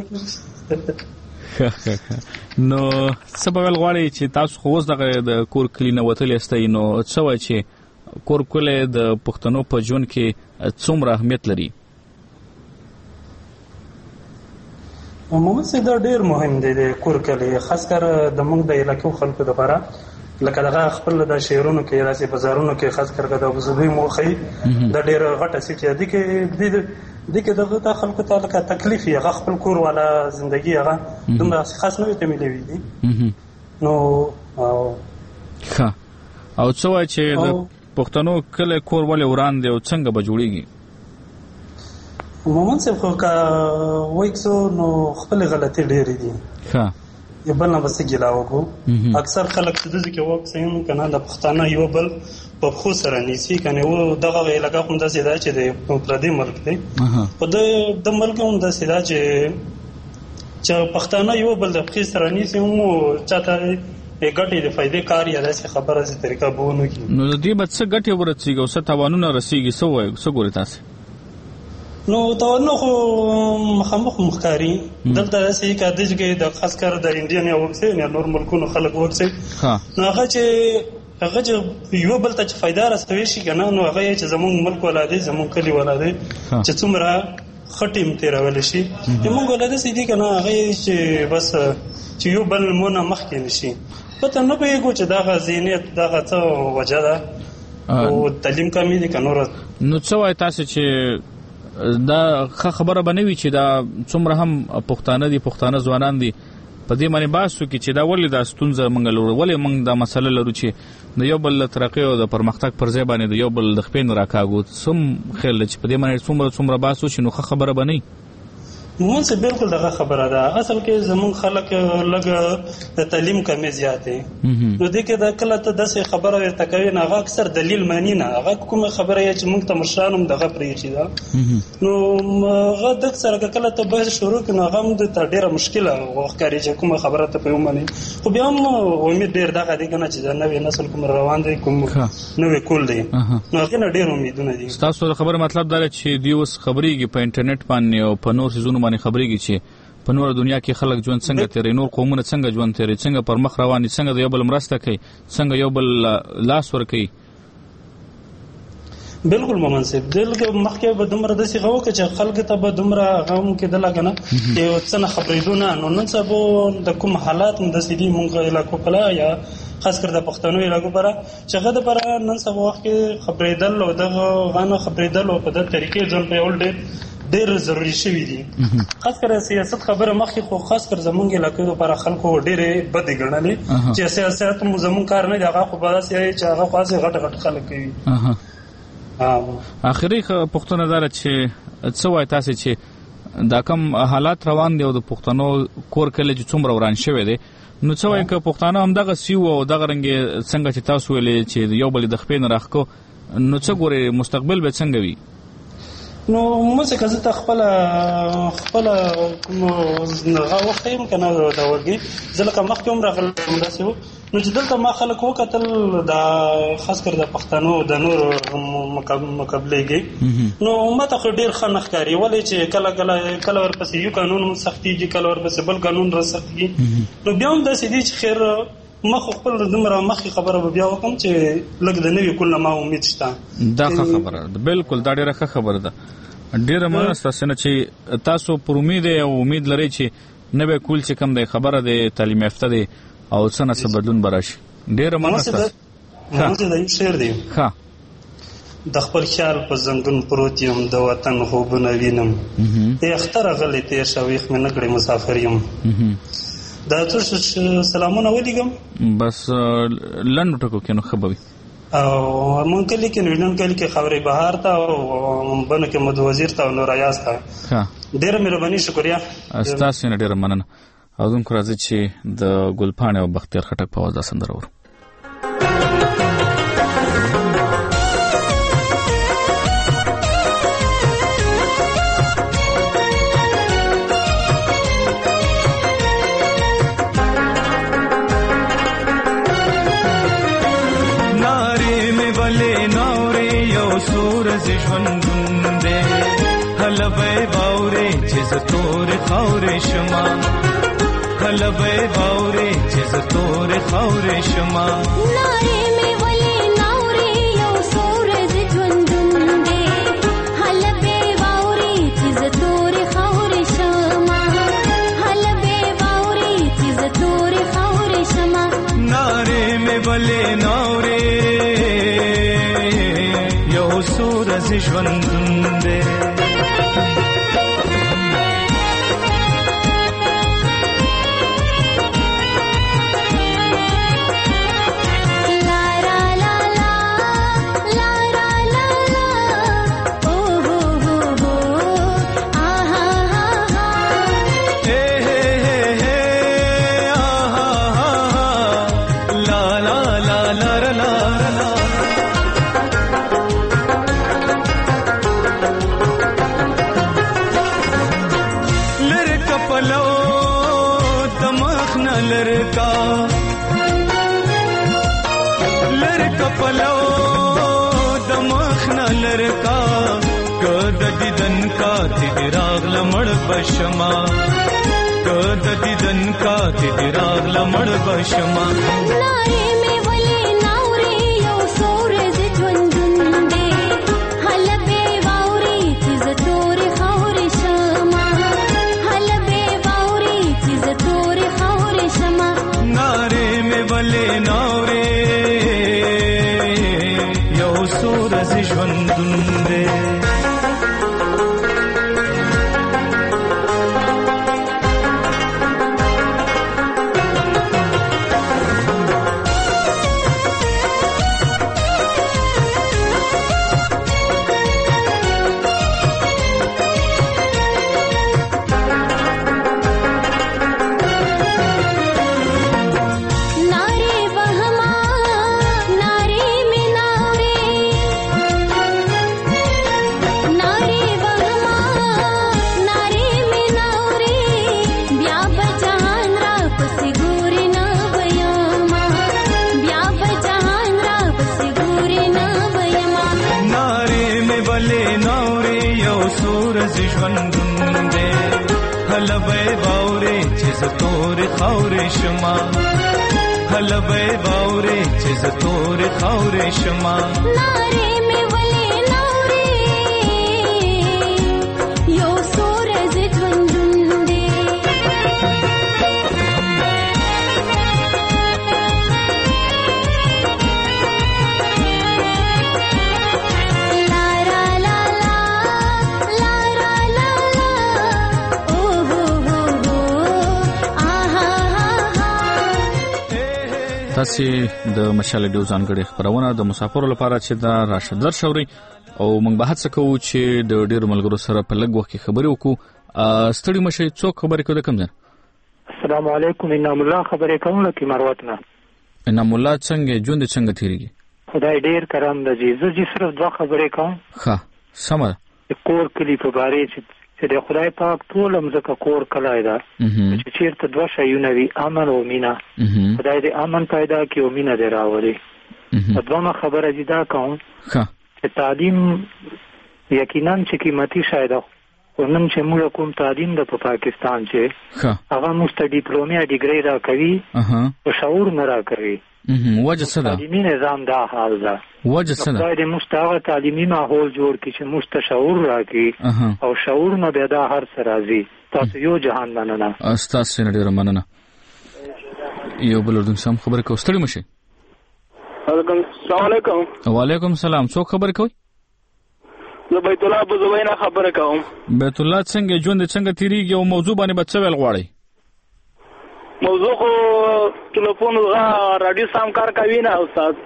نو سبب غواړي چې تاسو خو اوس دغه د کور کلی نه وتل استئ نو څه وای چې کور کله د پښتنو په ژوند کې څومره اهمیت لري محمد سید ډیر مهم دی د کور کلی خاص کر د موږ د علاقې خلکو لپاره لکه دغه خپل د شهرونو کې راسي بازارونو کې خاص کر د ابوظبی موخی د ډیر غټه سیټي دي کې د دې کې دغه خلکو ته لکه تکلیف یې خپل کور والا ژوندۍ هغه دومره خاص نه وي ملي دي نو ښه او څه وای چې د پښتنو کله کور ولې وران دی او څنګه به جوړیږي مومن صاحب خو کا وایکسو نو خپل غلطي ډېرې دي ښه یو بل نه بس ګیلا وکړو اکثر خلک چې دغه کې وخت سیم کنه د پښتانه یو بل په خو سره نیسی کنه و دغه علاقه هم د سیدا چې د پردي ملک دی په د د ملک هم د سیدا چې چې پښتانه یو بل د خو سره نیسی هم چاته ګټې د فائدې کار یا داسې خبره سي طریقه بونه کی نو د دې بد څه ګټي ورسیږي او څه توانونه رسیږي څه وایي څه ګوري تاسو نو توانو خو مخامخ مخکاری دلته راسي کاده چې د خاص کر د انډین یا وکسي یا نور ملکونو خلک وکسي نو هغه چې هغه چې یو بل ته فائدہ راستوي شي کنه نو هغه چې زموږ ملک ولادي زموږ کلی ولادي چې څومره خټیم تیرول شي موږ ولادي سي دي کنه هغه چې بس چې یو بل مونږه مخ کې نشي پته نه پیګو چې دا غزینیت دا څه وجه ده او تعلیم کمی دي کنه نو څه وای تاسو چې دا خبره بنوي چې دا څومره هم پښتانه دي پښتانه ځوانان دي په دې باندې باسو کې چې دا ولې دا ستونزه منګلور ولې موږ دا مسله لرو چې د یو بل ترقی او د پرمختګ پر ځای باندې د یو بل د خپل راکاګو سم خل چې په دې باندې څومره څومره باسو چې نو خبره بنئ مون څه بالکل دغه خبره ده اصل کې زمون خلک لګ د تعلیم کمی زیاتې نو دې کې دا کله ته داسې خبره ورته کوي نه هغه اکثر دلیل مانی نه هغه کومه خبره یې چې موږ ته مشرانم دغه پرې چي دا نو هغه د سره کله ته به شروع کنه هغه د ته ډیره مشکله وښکاري چې کومه خبره ته په ومني خو بیا هم امید ډیر دغه دي کنه چې نوې نسل کوم روان دي کوم نوې کول دي نو هغه ډیر امیدونه دي تاسو خبره مطلب دا چې دی اوس خبريږي په انټرنیټ باندې او په نور سيزونو باندې خبريږي چې په نور دنیا کې خلک ژوند څنګه تیري نور قومونه څنګه ژوند تیري څنګه پر مخ رواني څنګه د یو بل مرسته کوي څنګه یو بل لاس ور کوي بالکل مناسب دلته مخکې به دومره د سیغو کې خلک ته به دومره غوم کې د لګنه یو څنګه خبرېدونه نو نن سبا د کوم حالات د سیدي مونږ علاقو کلا یا خاص کر د پښتنو علاقو پر چې غد پر نن سبا وخت کې خبرېدل او د غانو خبرېدل او په د طریقې ځل په اول ډېر ډېر ضروری شوی دي خاص کر سیاست خبره مخکې خو خاص کر زمونږ علاقې لپاره خلکو ډېر بد ګڼلې چې سیاست مو زمون کار نه دی هغه خو به چې هغه خاصه غټ غټ خلک کوي اخري پښتون دار چې څه وای تاسو چې دا کوم حالات روان دي او د پښتنو کور کله چې څومره وران شوی دی نو څه وای ک پښتانه هم دغه سیو او دغه رنګ څنګه چې تاسو ویلې چې یو بل د خپل راخکو نو څه ګوري مستقبل به څنګه وي؟ نو مزه که زه ته خپله خپله کوم هغه وخت یم که نه د ورګي زه لکه مخکې هم راغلی همداسې و نو چې دلته ما خلک وکتل د خاص کر د پښتنو د نورو مقابلې کې نو ما ته خو ډېر ښه نه ښکاري ولې چې کله کله کله ورپسې یو قانون هم سختېږي کله ورپسې بل قانون را سختېږي نو بیا هم داسې دي چې خیر ما خو خپل دومره مخکې خبره به بیا وکړم چې لږ د نوي کول نه ما امید شته. دا ښه خبره ده، بالکل دا ډېره ښه خبره ده. ډېره مننه ستاسو نه چې تاسو پر امید او امید لرئ چې نوی کول چې کوم دی خبره دی تعلیم یافته دی او څه نه څه بدلون به راشي. ډېره مننه ستاسو. همدې د یو شعر دی ښه د خپل خیال په زنګون پروت یم د وطن خوبونه وینم ای اختره غلی تېر شه ویښ مې نه کړې مسافر یم. دا څه سلامونه ولیږم بس لنډو ټکو کې نو ښه به وي. او مونږ کلي کې نوینن کلي کې خبرې بهار ته او بنو کې مد وزیر ته او نور ایاز ته ډېره مهرباني شکریه ستاسو نه ډېره مننه. او زموږ راځي چې د ګلپاڼې او بختیار خټک په اواز دا سندره ورو. خاورې شما خلبې باورې چې ز تور خاورې شما نارې مې ولې ناورې یو سورج ژوندون دی خلبې باورې چې ز تور خاورې شما خلبې باورې چې ز تور خاورې شما نارې مې ولې ناورې یو سورج ژوندون دی بشما کد دیدن کا تیراغ لمړ بشما نارې مې ولې ناورې یو سورج ژوندون دی خلبې باورې چې ز تورې خاورې شما خلبې باورې چې ز تورې خاورې شما نارې مې ولې ناورې یو سورج ژوندون دی شما حلبې باورې چې ز تور خاورې شما نارې مې ولې ناورې یو سورج ژوندون دی تاسو د مشال ډیو ځانګړي خبرونه د مسافرو لپاره چې دا راشه در شوري او موږ به هڅه کوو چې د ډیرو ملګرو سره په لږ وخت کې خبرې وکړو. ستړي مشه څوک خبرې کوي کوم ځای؟ السلام علیکم، انعام الله خبرې کوم لکه مروت نه. انعام الله څنګه ژوند څنګه تیریږي؟ خدای ډیر کرم د جی زه جی صرف دوه خبرې کوم. ښه سمه ده. د کور کلی په باره چې چې د خدای پاک ټول مځکه کور کلی ده چې چیرته دوه شیونه وي امن او مینه خدای دې امن پیدا کړي او مینه دې راولي. دویمه خبره چې دا کوم چې تعلیم یقینا چې قیمتي شی ده خو نن چې موږ کوم تعلیم ده په پاکستان چې هغه موږ ته ډیپلومي ډیګري راکوي او شعور نه راکوي. وجه څه ده؟ تعلیمي نظام دا حال ده. وجه څه ده؟ خدای دې موږ ته هغه تعلیمي ماحول جوړ کړي چې موږ ته شعور راکړي او شعور نه بیا دا هر څه راځي. تاسو یو جهان مننه. ستاسو نه ډېره مننه. یو بل اردن سم خبره کوو ستړي مشي. السلام علیکم. وعلیکم السلام. څوک خبره کوي؟ زه بیت الله ابو زبینا خبره کوم. بیت الله څنګه ژوند څنګه تیریږي او موضوع باندې به څه ویل غواړئ؟ موضوع خو ټلیفون غا رادیو سم کار کوي نه استاد.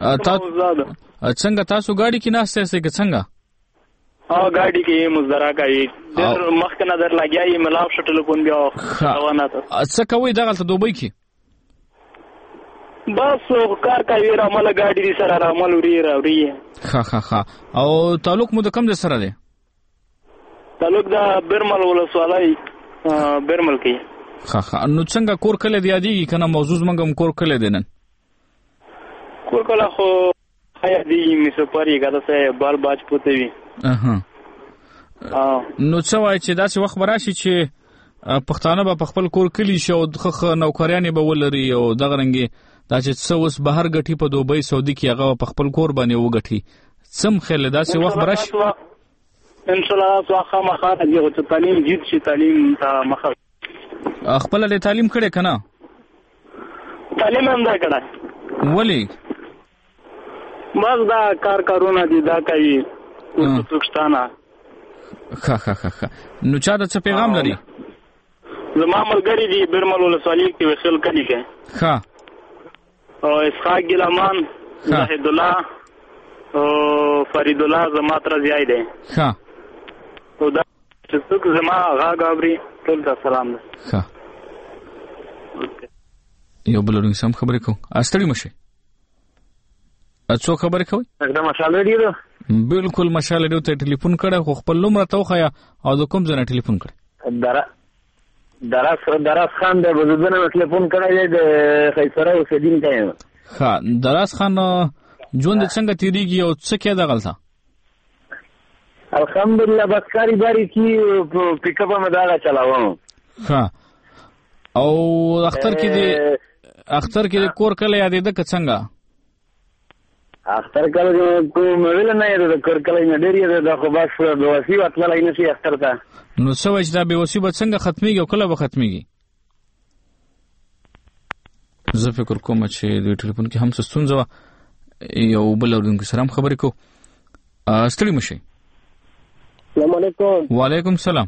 څنګه تاسو ګاډي کې ناشته یې که څنګه؟ ها ګاډي کې مزدرا کوي. ډېر مخکې نظر لګیایي ملاو شو ټلیفون بیا روانه ته. څه کوئ دغلته دوبۍ کې؟ بس کار کوي رامله ګاډي دې سره رامل وری راوړي. ښه ښه ښه. او تعلق مو د کوم ځای سره دی؟ تعلق د برمل ولسوالۍ برمل کې. ښه ښه. نو څنګه کور کلی دی یادېږي که نه موضوع زموږ هم کور کلی دی نن؟ کور کلی خو یادېږي میسوپر یې که داسې بال باج پوته وي. نو څه وایي چې داسې وخت به راشي چې پښتانه به په خپل کور کلي شي او ښه ښه نوکریانې به ولري او دغه رنګې دا چې څه اوس بهر ګټي په دوبۍ سعودي کې هغه په خپل کور باندې وګټي. څه م خیال داسې وخت به راشي؟ انشاءالله تاسو خامخا راځي چې تعلیم جدي شي. تعلیم ته مخه خپله دې تعلیم کړی که نه؟ تعلیم هم دا کړی. ولې؟ بس دا کار کارونه دي دا کوي څوک شته نه. ښه ښه ښه ښه. نو چا ته څه پیغام لري؟ زما ملګري دي برمل ولسوالۍ کې وخیل کلي کې. ښه. او اسحاق ګیلمان زاهد الله او فرید الله زما تر ځای دی. ښه. او دا چې څوک زما غاږ اوري ټول ته سلام ده. ښه. یو بل ورنګ سم خبرې کوو. ستړي مشئ. څوک خبرې کوئ؟ دا مشال ریډیو. بالکل مشال ریډیو ته ټلیفون کړی خو خپل نوم راته وښایه او د کوم ځای نه ټلیفون کړی؟ دره دراز دراز خان د بزودنه ټلیفون کړی دی د خیسره اوسېدونکی یم. ښه. دراز خان ژوند څنګه تېرېږي او څه کې دغلته؟ الحمدلله بس کاري باري کې پیکاپ مې دغه چلاوم. ښه. او اختر کې د اختر کې د کور کلی یادېده که څنګه؟ اختر کله کوم ویل نه یې د کور کلی نه ډېر یې ده خو بس بېوسي به تللی نه شي اختر ته. نو څه وایي چې دا بېوسي به څنګه ختمېږي او کله به ختمېږي؟ زه فکر کوم چې د ټلیفون کې هم څه ستونزه وه. یو بل اورېدونکي سره هم خبرې کوو. ستړي مه شئ. السلام علیکم. وعلیکم السلام.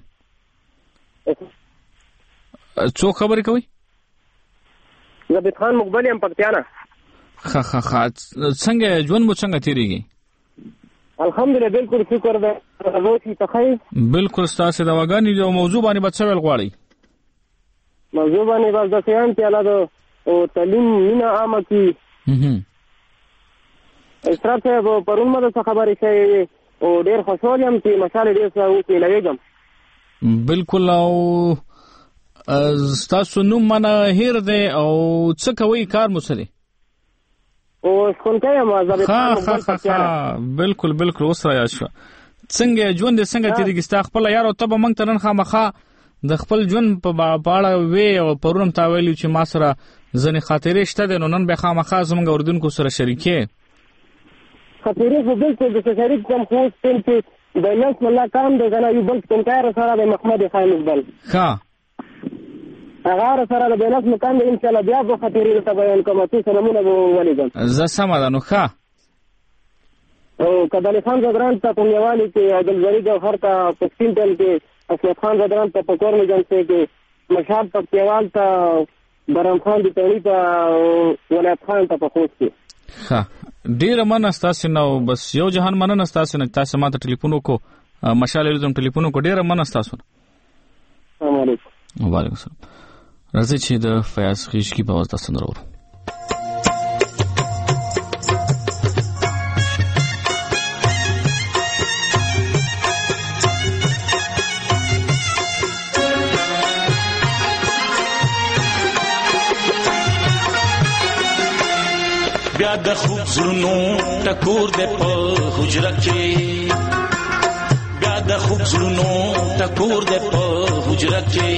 څوک خبرې کوئ؟ زبید خان مقبل یم پکتیا نه. ښه ښه ښه. څنګه ژوند مو څنګه تېرېږي؟ الحمدلله بالکل شکر ده. روزي ته ښه. بالکل ستاسې دواګانې دي او موضوع باندې به څه ویل غواړئ؟ موضوع باندې بس داسې یم چې الله د تعلیم مینه عامه کړي. اسراف صاحب پرون مو څه خبرې شوې او ډېر خوشحال یم چې مشال ډېر څه وکیلوېږم. بالکل. او ستاسو نوم مانه هیر دی او څه کوئ کار مو څه دی؟ او ښوونکی یم زبید خان مقبل پکتیا نه. بالکل بالکل اوس را یاد شوه. څنګه ژوند دې څنګه تېرېږي ستا خپله یار او ته به موږ ته نن خامخا د خپل ژوند په اړه وې او پرون هم تا ویلي چې ما سره ځینې خاطرې شته دی نو نن بیا خامخا زموږ اورېدونکو سره شریکې. خاطرې خو بالکل درته شریک کړم خو اوس ټیم چې د نظم الله کام دی که نه یو بل ښوونکی راسره دی محمد خان اقبال. ښه. هغه راسره د بېنظم کام دی انشاءالله بیا به خاطرې درته بیان کوم څو نمونه به ولیږم. زه سمه ده نو ښه. او کدالي خان زدران ته په میوالي کې عدلزري جوهر ته په سپین ټل کې اسمت خان زدران ته په کور میجنسۍ کې مشهاب پکتیوال ته برام خان د تړي ته ولایت خان ته په خوست کې. ښه. ډېره مننه ستاسې نه او بس یو جهان مننه ستاسې نه تاسې ما ته ټلیفون وکړو. مشال ریډیو ته ټلیفون وکړو. ډېره مننه ستاسو نه. السلام علیکم. وعلیکم السلام. راځئ چې د فیاض خیشکي په اواز دا سندره واورو. بیا د خوب زړونو ټکور دې په حجره کې بیا د خوب زړونو ټکور دې په حجره کې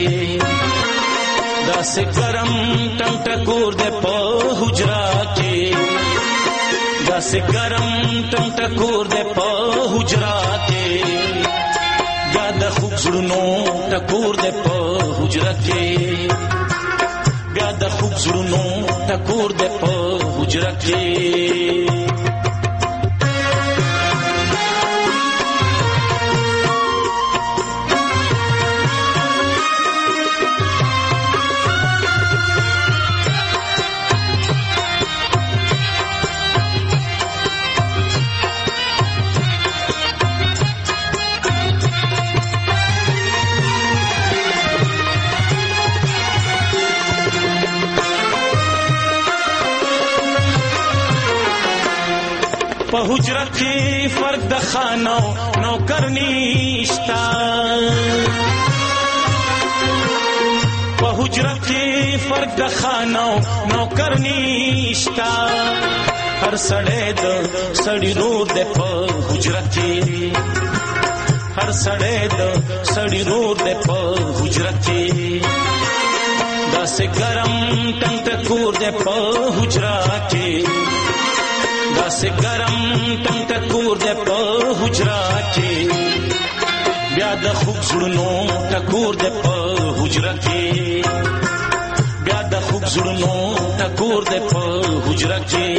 داسې ګرم ټنګ ټکور دې په حجره کې داسې ګرم ټنګ ټکور دې په حجره کې بیا د خوب زړونو ټکور دې په حجره کې بیا د خوب زړونو ټکور دې په حجره کې په حجره کې فرق د خانو نوکر نشتا په حجره کې فرق د خانو نوکر نشتا هر سړی د سړی رور دی په حجره کې هر سړی د سړی رور دی په حجره کې داسې ګرم ټنګ ټکور دی په حجره کې داسې ګرم ټنګ ټکور دی په حجره کې بیا د خوب زړونو ټکور دی په حجره کې بیا د خوب زړونو ټکور دی په حجره کې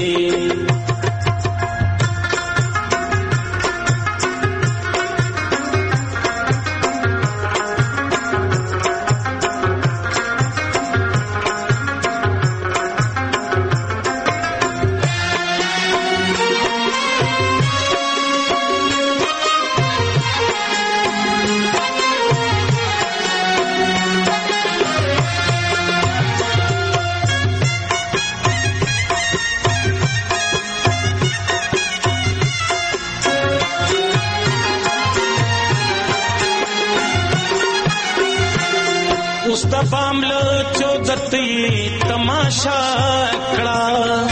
اوس د بام له چودرتي تماشا کړه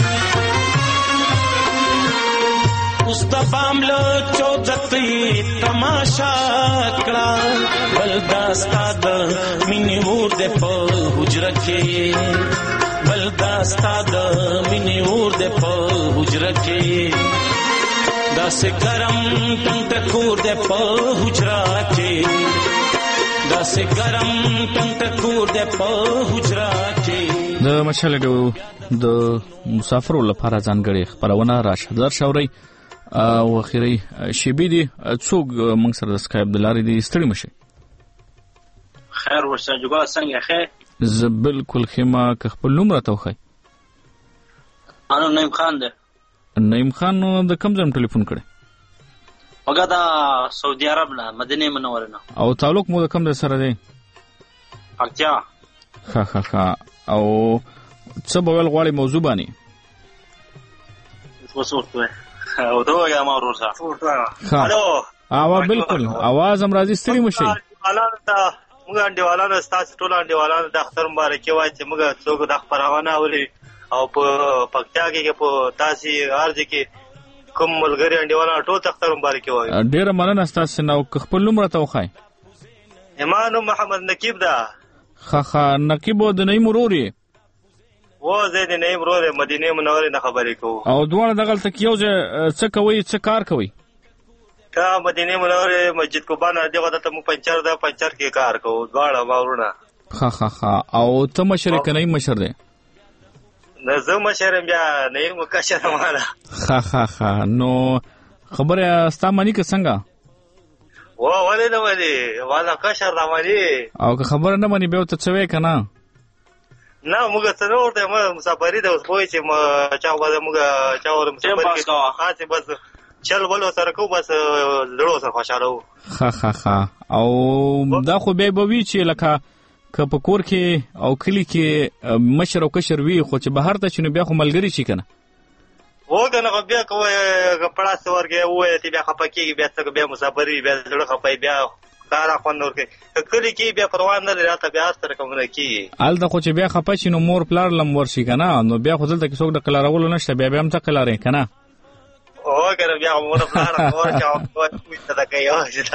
اوس د بام له چودرتي تماشا کړه بل داستا د مینې اور دې په حجره کې بل داستا د مینې اور دې په حجره کې داسې ګرم ټنګ ټکور دې په حجره کې داسې ګرم ټنګ ټکور دې په حجره کې د مشال ډو د مسافرو لپاره ځانګړي خبرونه راشد درشاوري او اخیری شیبي دي څوک موږ سره د سکایپ د لارې دي ستړي مشه خیر ورسره جوړه څنګه خیر ز بالکل خما که خپل نوم راته وخی انا نعیم خان ده نعیم خان د کوم ځای ټلیفون کړي وګا دا سعودي عرب نه مدینه منوره نه او تعلق مو د کوم ځای سره دی اړتیا ها ها ها او څه به ول غواړي موضوع باندې وسورته او دا یا ما ورسره الو اوا بالکل आवाज هم راځي ستړي مشي حالات موږ انډیوالانو ستاسو ټول انډیوالانو د اختر مبارک وای چې موږ څوک د خبرونه اوري او په پکتیا کې په تاسو ارزه کې کوم ملګری انډیوالانو ټول اختر مبارک وای ډیر مننه تاسو نو خپل نوم راته وخای ایمان محمد نقیب دا خا خا نقیب د نیم وروري و زید نیم وروري مدینه منوره نه خبرې کو او دوه دغه تک یو څه کوي څه کار کوي کا مدینه منوره مسجد قباء دغه ته مو پنچر دا پنچر کې کار کو دواړه باورونه خا خا خا او ته مشرک نه مشر دی نه زه مشرم بیا نه مو کشر مالا خا خا خا نو خبره استا مانی که څنګه و ولې نه ولې والا کشر دا مانی او که خبره نه مانی به ته څوې کنه نه موږ څه نه ورته ما مسافری ده اوس وای چې ما چا وځه موږ چا ور مسافری خاصه بس چل ولو سره کو بس لړو سره خوشاله خا خا خا او دا خو به بوي چې لکه که په کور کې او کلی کې مشر او کشر وی خو چې بهر ته شنو بیا خو ملګری شي کنه وګنه بیا کوه پړاس ورګه وای ته بیا خپکیږي بیا څنګه بیا مسافری بیا لړو خپای بیا کار خوند ورکوي کلی کې بیا پروا نه لري راته بیا سره کومه کیږي هلته خو چې بیا خفه شي نو مور پلار لم ورشي که نه نو بیا خو دلته کې څوک د قلارولو نشته بیا بیا هم ته قلارې که نه او که بیا مور پلار مور چې ته کوي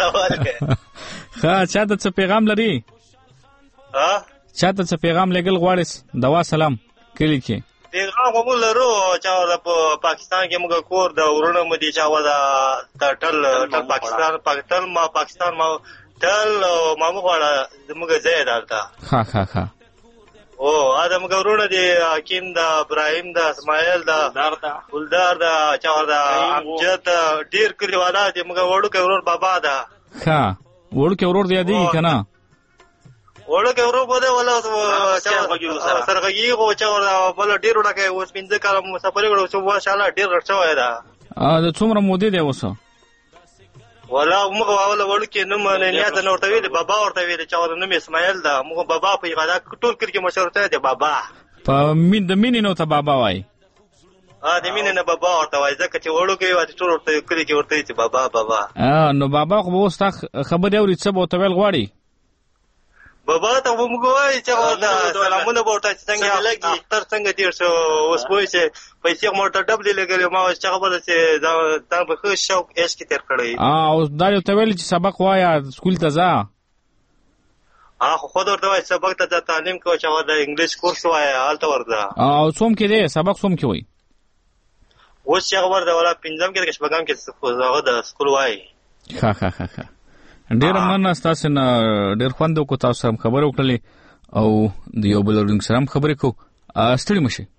ښه چاته څه پیغام لري چاته څه پیغام لېږل غواړې دوا سلام کلي کې پیغام خو موږ لرو چې په پاکستان کې موږ کور د ورونه مو دي چې د ټل ټل پاکستان پاکستان ما پاکستان ما ټل ما موږ غواړه موږ ځای دالته ښه ښه ښه او دا موږ ورونه دي حکیم د ابراهیم د اسماعیل د ګلدار د چې د امجد ډیر کلیواله دي موږ وړوکی ورور بابا ده ښه وړوکی ورور دی یادېږي که نه وړوکی ورور به دی ولا سرغږي خو چې بله ډېر وړوکی اوس پنځه کاله مسافري کړو چې ماشاءالله ډېر غټ شوی ده د څومره مودې دی اوس ولا موږ واوله وړوکی نوم نیازه نه ورته ویلې بابا ورته ویلې چې نوم اسماعیل ده موږ بابا په یغاده ټول کلي کې مشهور دی بابا په مین د مینې نو ته بابا وایي د مینې نه بابا ورته وایي ځکه چې وړوکی وي ټول ورته کلي کې ورته چې بابا بابا نو بابا خو به اوس تا خبرې اوري څه به ورته ویل غواړي بابا ته به موږ وایي چې سلامونه به ورته چې څنګه اختر څنګه تېر شو اوس پوه چې پیسې خو ما ورته ډبلې لګلې ما اوس چې خبره چې دا به ښه شوق عشق کې تېر کړی او دا یې ورته ویلې چې سبق وایه سکول ته ځه خو خود ورته وایي سبق ته ځه تعلیم کوه چې د انګلیش کورس وایه هلته ورځه او څوم کې دی سبق څوم کې وایي اوس چې خبر ده ولا پنځم کې شپږم کې هغه د سکول وایي ښه ښه ښه ښه ډېره مننه ستاسې نه ډېر خوند وکړو تاسو سره هم خبرې وکړلې او د یو بل اورېدونکي سره هم خبرې کوو ستړي مه شئ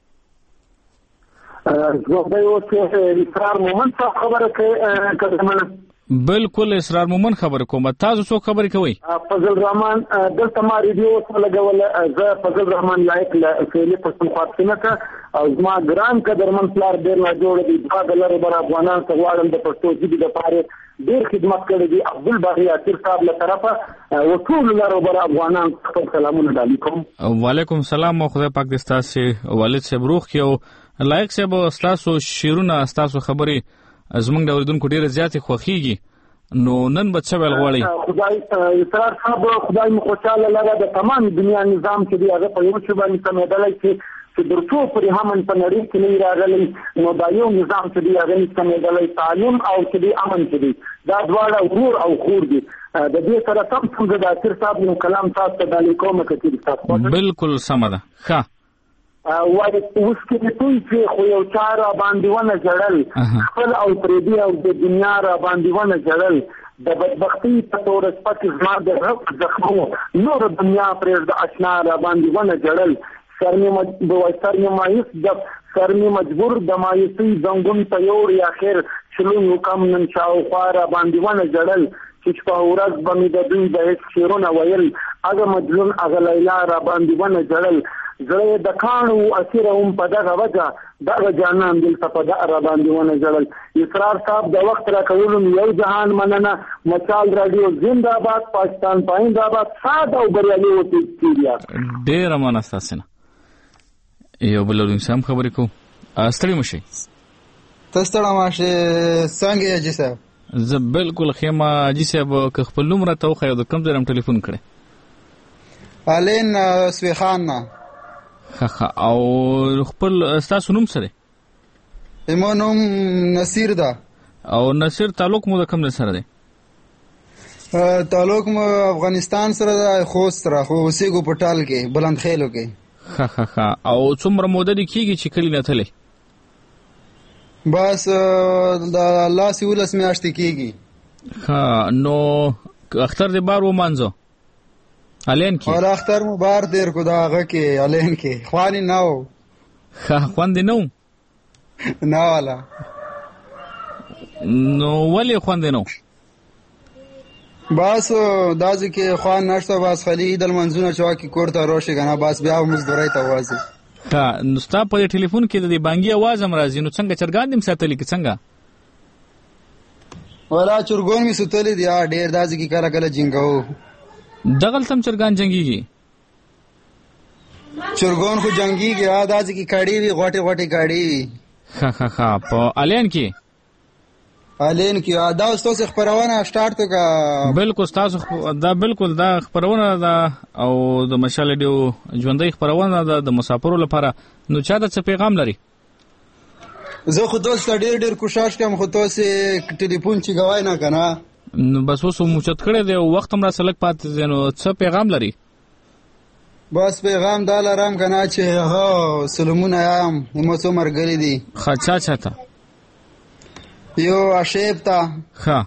زه اوس اسرار مومن صاحب خبره کوي بالکل اسرار مومن خبره کوم تاسو څوک خبرې کوئ فضل رحمان دلته ما ریډیو اوس ولګوله زه فضل رحمان لایق له فعلي پښتونخوا سیمه او زما ګران قدرمن پلار ډېر ناجوړه دي دوه د لرې بر افغانان څه غواړم د پښتو ژبې دپاره ډېر خدمت کړی دي عبدالباقي عطیر صاحب له طرفه و ټولو لرو بر افغانان خپل سلامونه ډالي کوم وعلیکم سلام او خدای پاک دې ستاسې والد صاحب روغ کړي او لایق صاحب ستاسو شعرونه ستاسو خبرې زموږ د اورېدونکو ډېرې زیاتې خوښېږي نو نن به څه ویل غواړئ خدای اسرار صاحب خدای مو خوشحاله لره د تمام دنیا نظام چې دی هغه په یو څه باندې سمېدلی چې چې تر څو پورې امن په نړۍ کې نه وي راغلی نو دا یو نظام چې دی هغه نه سمېدلی تعلیم او چې دی امن چې دی دا دواړه ورور او خور دي د دې سره سم سم زه د عطیر صاحب یو کلام تاسو ته ډالۍ کوم که چېرې تاسو بالکل سمه ده ښه وایي اوس کې دوی چې خو یو چا را باندې ونه ژړل خپل او پردي او د دنیا را باندې ونه ژړل د بدبختۍ په تور شپه کې زما د رب زخمو نور دنیا پرېږده اشنا را باندې ونه ژړل سر مې مایوس د سر مې مجبور د مایوسۍ زنګون ته یور یا خیر چلون وکم نن شاوخوا را باندې ونه ژړل چې شپه ورځ به مې د دوی د هېڅ شعرونه ویل هغه مجنون هغه لیلا را باندې ونه ژړل زړه د کاڼو اسیره هم په دغه وجه دغه جانان دلته په دغه را باندې ونه ژړل اسرار صاحب د وخت راکولو یو جهان مننه مچال راډیو زنده باد پاکستان پاینده آباد ساده او بریالي اوسئ ډېره مننه ستاسې نه یو بل اورېدونکي سره هم خبرې کوو ستړي مه شئ ته ستړی مه شې څنګه یې حاجي صاحب زه بالکل ښه یم حاجي صاحب که خپل نوم راته وښایې د کوم ځای نه ټلیفون کړی الین سویخان نه ښه ښه او خپل ستاسو نوم څه دی زما نوم نصیر ده او نصیر تعلق مو د کوم ځای سره دی تعلق مو افغانستان سره ده خوست سره خو اوسېږو په ټال کې بلندخیلو کې ښه ښه ښه او څومره موده دې کېږي چې کلي نه تللی بس د لس یولس میاشتې کېږي ښه نو اختر دې بار ومانځو الین کې ولا اختر مو بار دیر کو دا هغه کې الین کې خوانې نه و ښه خوند دې نه و نه والا نو ولې خوند دې نه و بس داسې کې خوان نشته بس خالي عید المنځونه چې واکې کور ته راشي که نه بس بیا مزدورۍ ته وځي ښه نو ستا په دې ټلیفون کې د دې بانګي اواز هم راځي نو څنګه چرګان دې م ساتلي که څنګه ولا چرګون مې سوتلی دي ډېر داسې کې کله کله جنګوو دغلته هم چرګان جنګېږي چرګون خو جنګېږي داسې کې کاړې وي غوټې غوټې کاړې وي ښه ښه ښه په الین کې الین کې دا تاسو خبرونه سٹارټ وکړه. بالکل تاسو دا بالکل دا خبرونه دا او د مشال ریډیو ژوندۍ خبرونه دا د مسافرو لپاره. نو چا د څه پیغام لري؟ زه خو تاسو ډېر ډېر کوشش کوم خو تاسو ټلیفون چې غوای نه کنه. نو بس اوس موچت کړی دی وخت هم را سلک پاتې دی. نو څه پیغام لري؟ بس پیغام دا لرم کنه چې ها سلمون یم مو څو مرګري دي. خچا چاته یو اشیب تا ها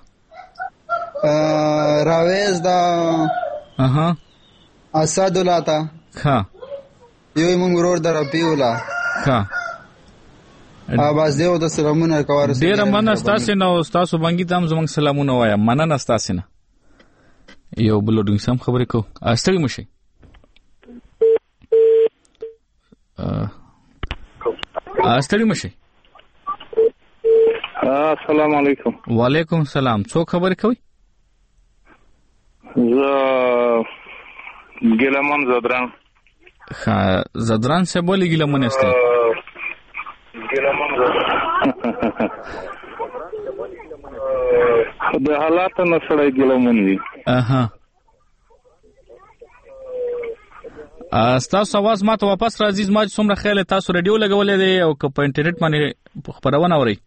راویز دا اها اسد ولا تا ها یو مونږ ورور در پیولا ها ا باز دیو د سلامونه کوار سره ډیر مننه تاسو نو تاسو باندې تاسو زموږ سلامونه وایم. مننه تاسو نه یو بلوډینګ سم خبرې کو استری مشي. ا استری مشي. السلام علیکم. وعلیکم السلام. څوک خبرې کوي؟ زه ګلمن زدران. ها زدران څه بولی ګلمن است؟ ګلمن زدران. د حالات نه سره ګلمن دي. اها تاسو आवाज ماته واپس راځي. ما څومره خیال تاسو رادیو لګولې دی او که په انټرنیټ باندې خبرونه اوري؟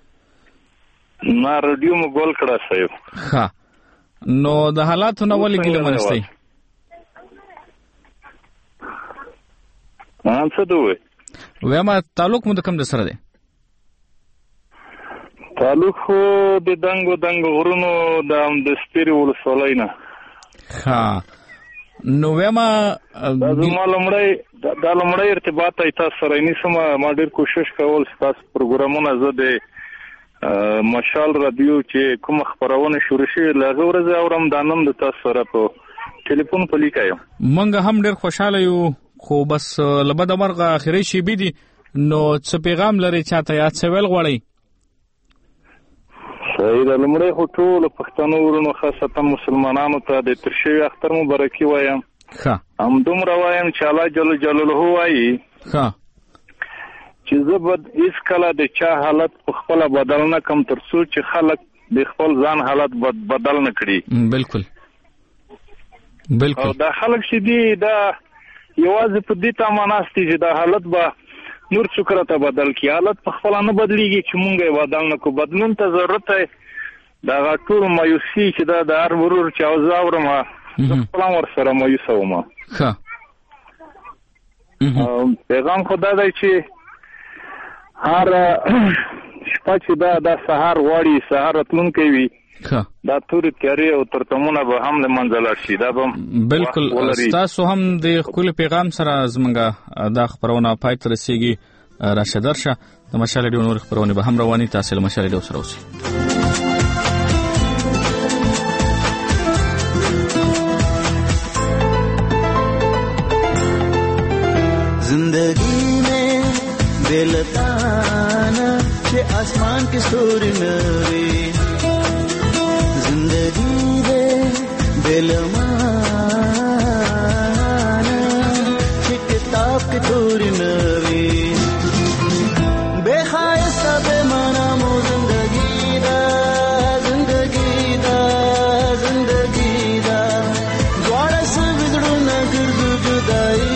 ما رادیو مو ګول کړه صاحب. ها نو د حالاتو نه ولې ګیله منستئ؟ ان څه دوی وېما تعلق مو د کوم د سره دی؟ تعلق د دنګو دنګو غرونو د سپیری ولسوالۍ نه. ها نو وېما دا زما لمړی دا لمړی ارتباط ای تاسو سره نیسم. ما ډېر کوشش کول تاسو پروګرامونه زه د مشال رادیو چې کوم خبرونه شروع شي لږ ورځ اورم دا نن د تاسو سره په ټلیفون په لیکایم. مونږ هم ډېر خوشاله یو خو بس لبد مرغه اخري شي بيدي. نو څه پیغام لري چاته یا څه ویل غواړي؟ صحیح ده. لمړی خو ټول پښتنو ورونو خاصتا مسلمانانو ته د ترشوي اختر مبارکي وایم. ښه هم دومره وایم چې الله جل جلاله وایي ښه چې زه به هیڅ کله د چا حالت په خپل بدل نه کم تر څو چې خلک د خپل ځان حالت بدل نه کړي. بالکل بالکل. او دا خلک چې دي دا یوازې په دې تمناستي چې دا حالت به نور څوک راته بدل کی. حالت په خپل نه بدلیږي چې مونږ یې بدل نه کو. بدلون ته ضرورت دی. دا ټول مایوسي چې دا د هر ورور چې اوزاورم زه خپل ور سره مایوسه وم. ښه پیغام خدا دی چې هر شپه چې دا د سحر غواړي سحر راتلونکی وي دا تورې تیارې او ترتمونه به هم له منځه لاړ شي. دا به بالکل تاسو هم د خپل پیغام سره زمونږ دا خبرونه پای ته رسیږي. راشه درشه د مشال ریډیو نور خبرونه به هم رواني. تاسو له مشال ریډیو سره اوسئ. जिंदगी में बेलताना के आसमान के सूर्य नवे जिंदगी दे बेलमाना के किताब के सूर्य नवे बेखायस्ता बेमाना मो जिंदगी दा जिंदगी दा जिंदगी दा द्वारा से बिगड़ो न कर जुदाई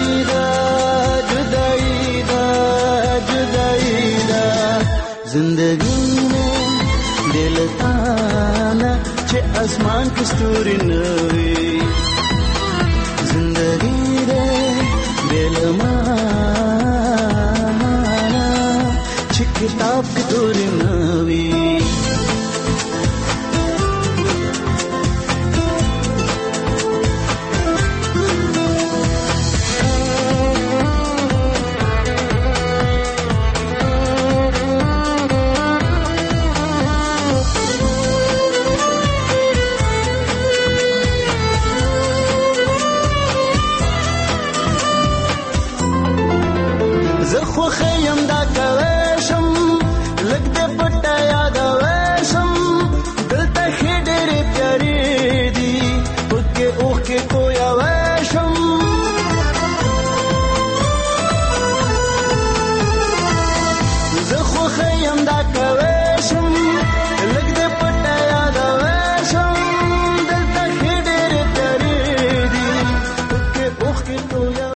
जिंदगी में दिल ताना चे आसमान की स्टोरी नवी जिंदगी रे दिल माना चे किताब की स्टोरी नवी خو خیلی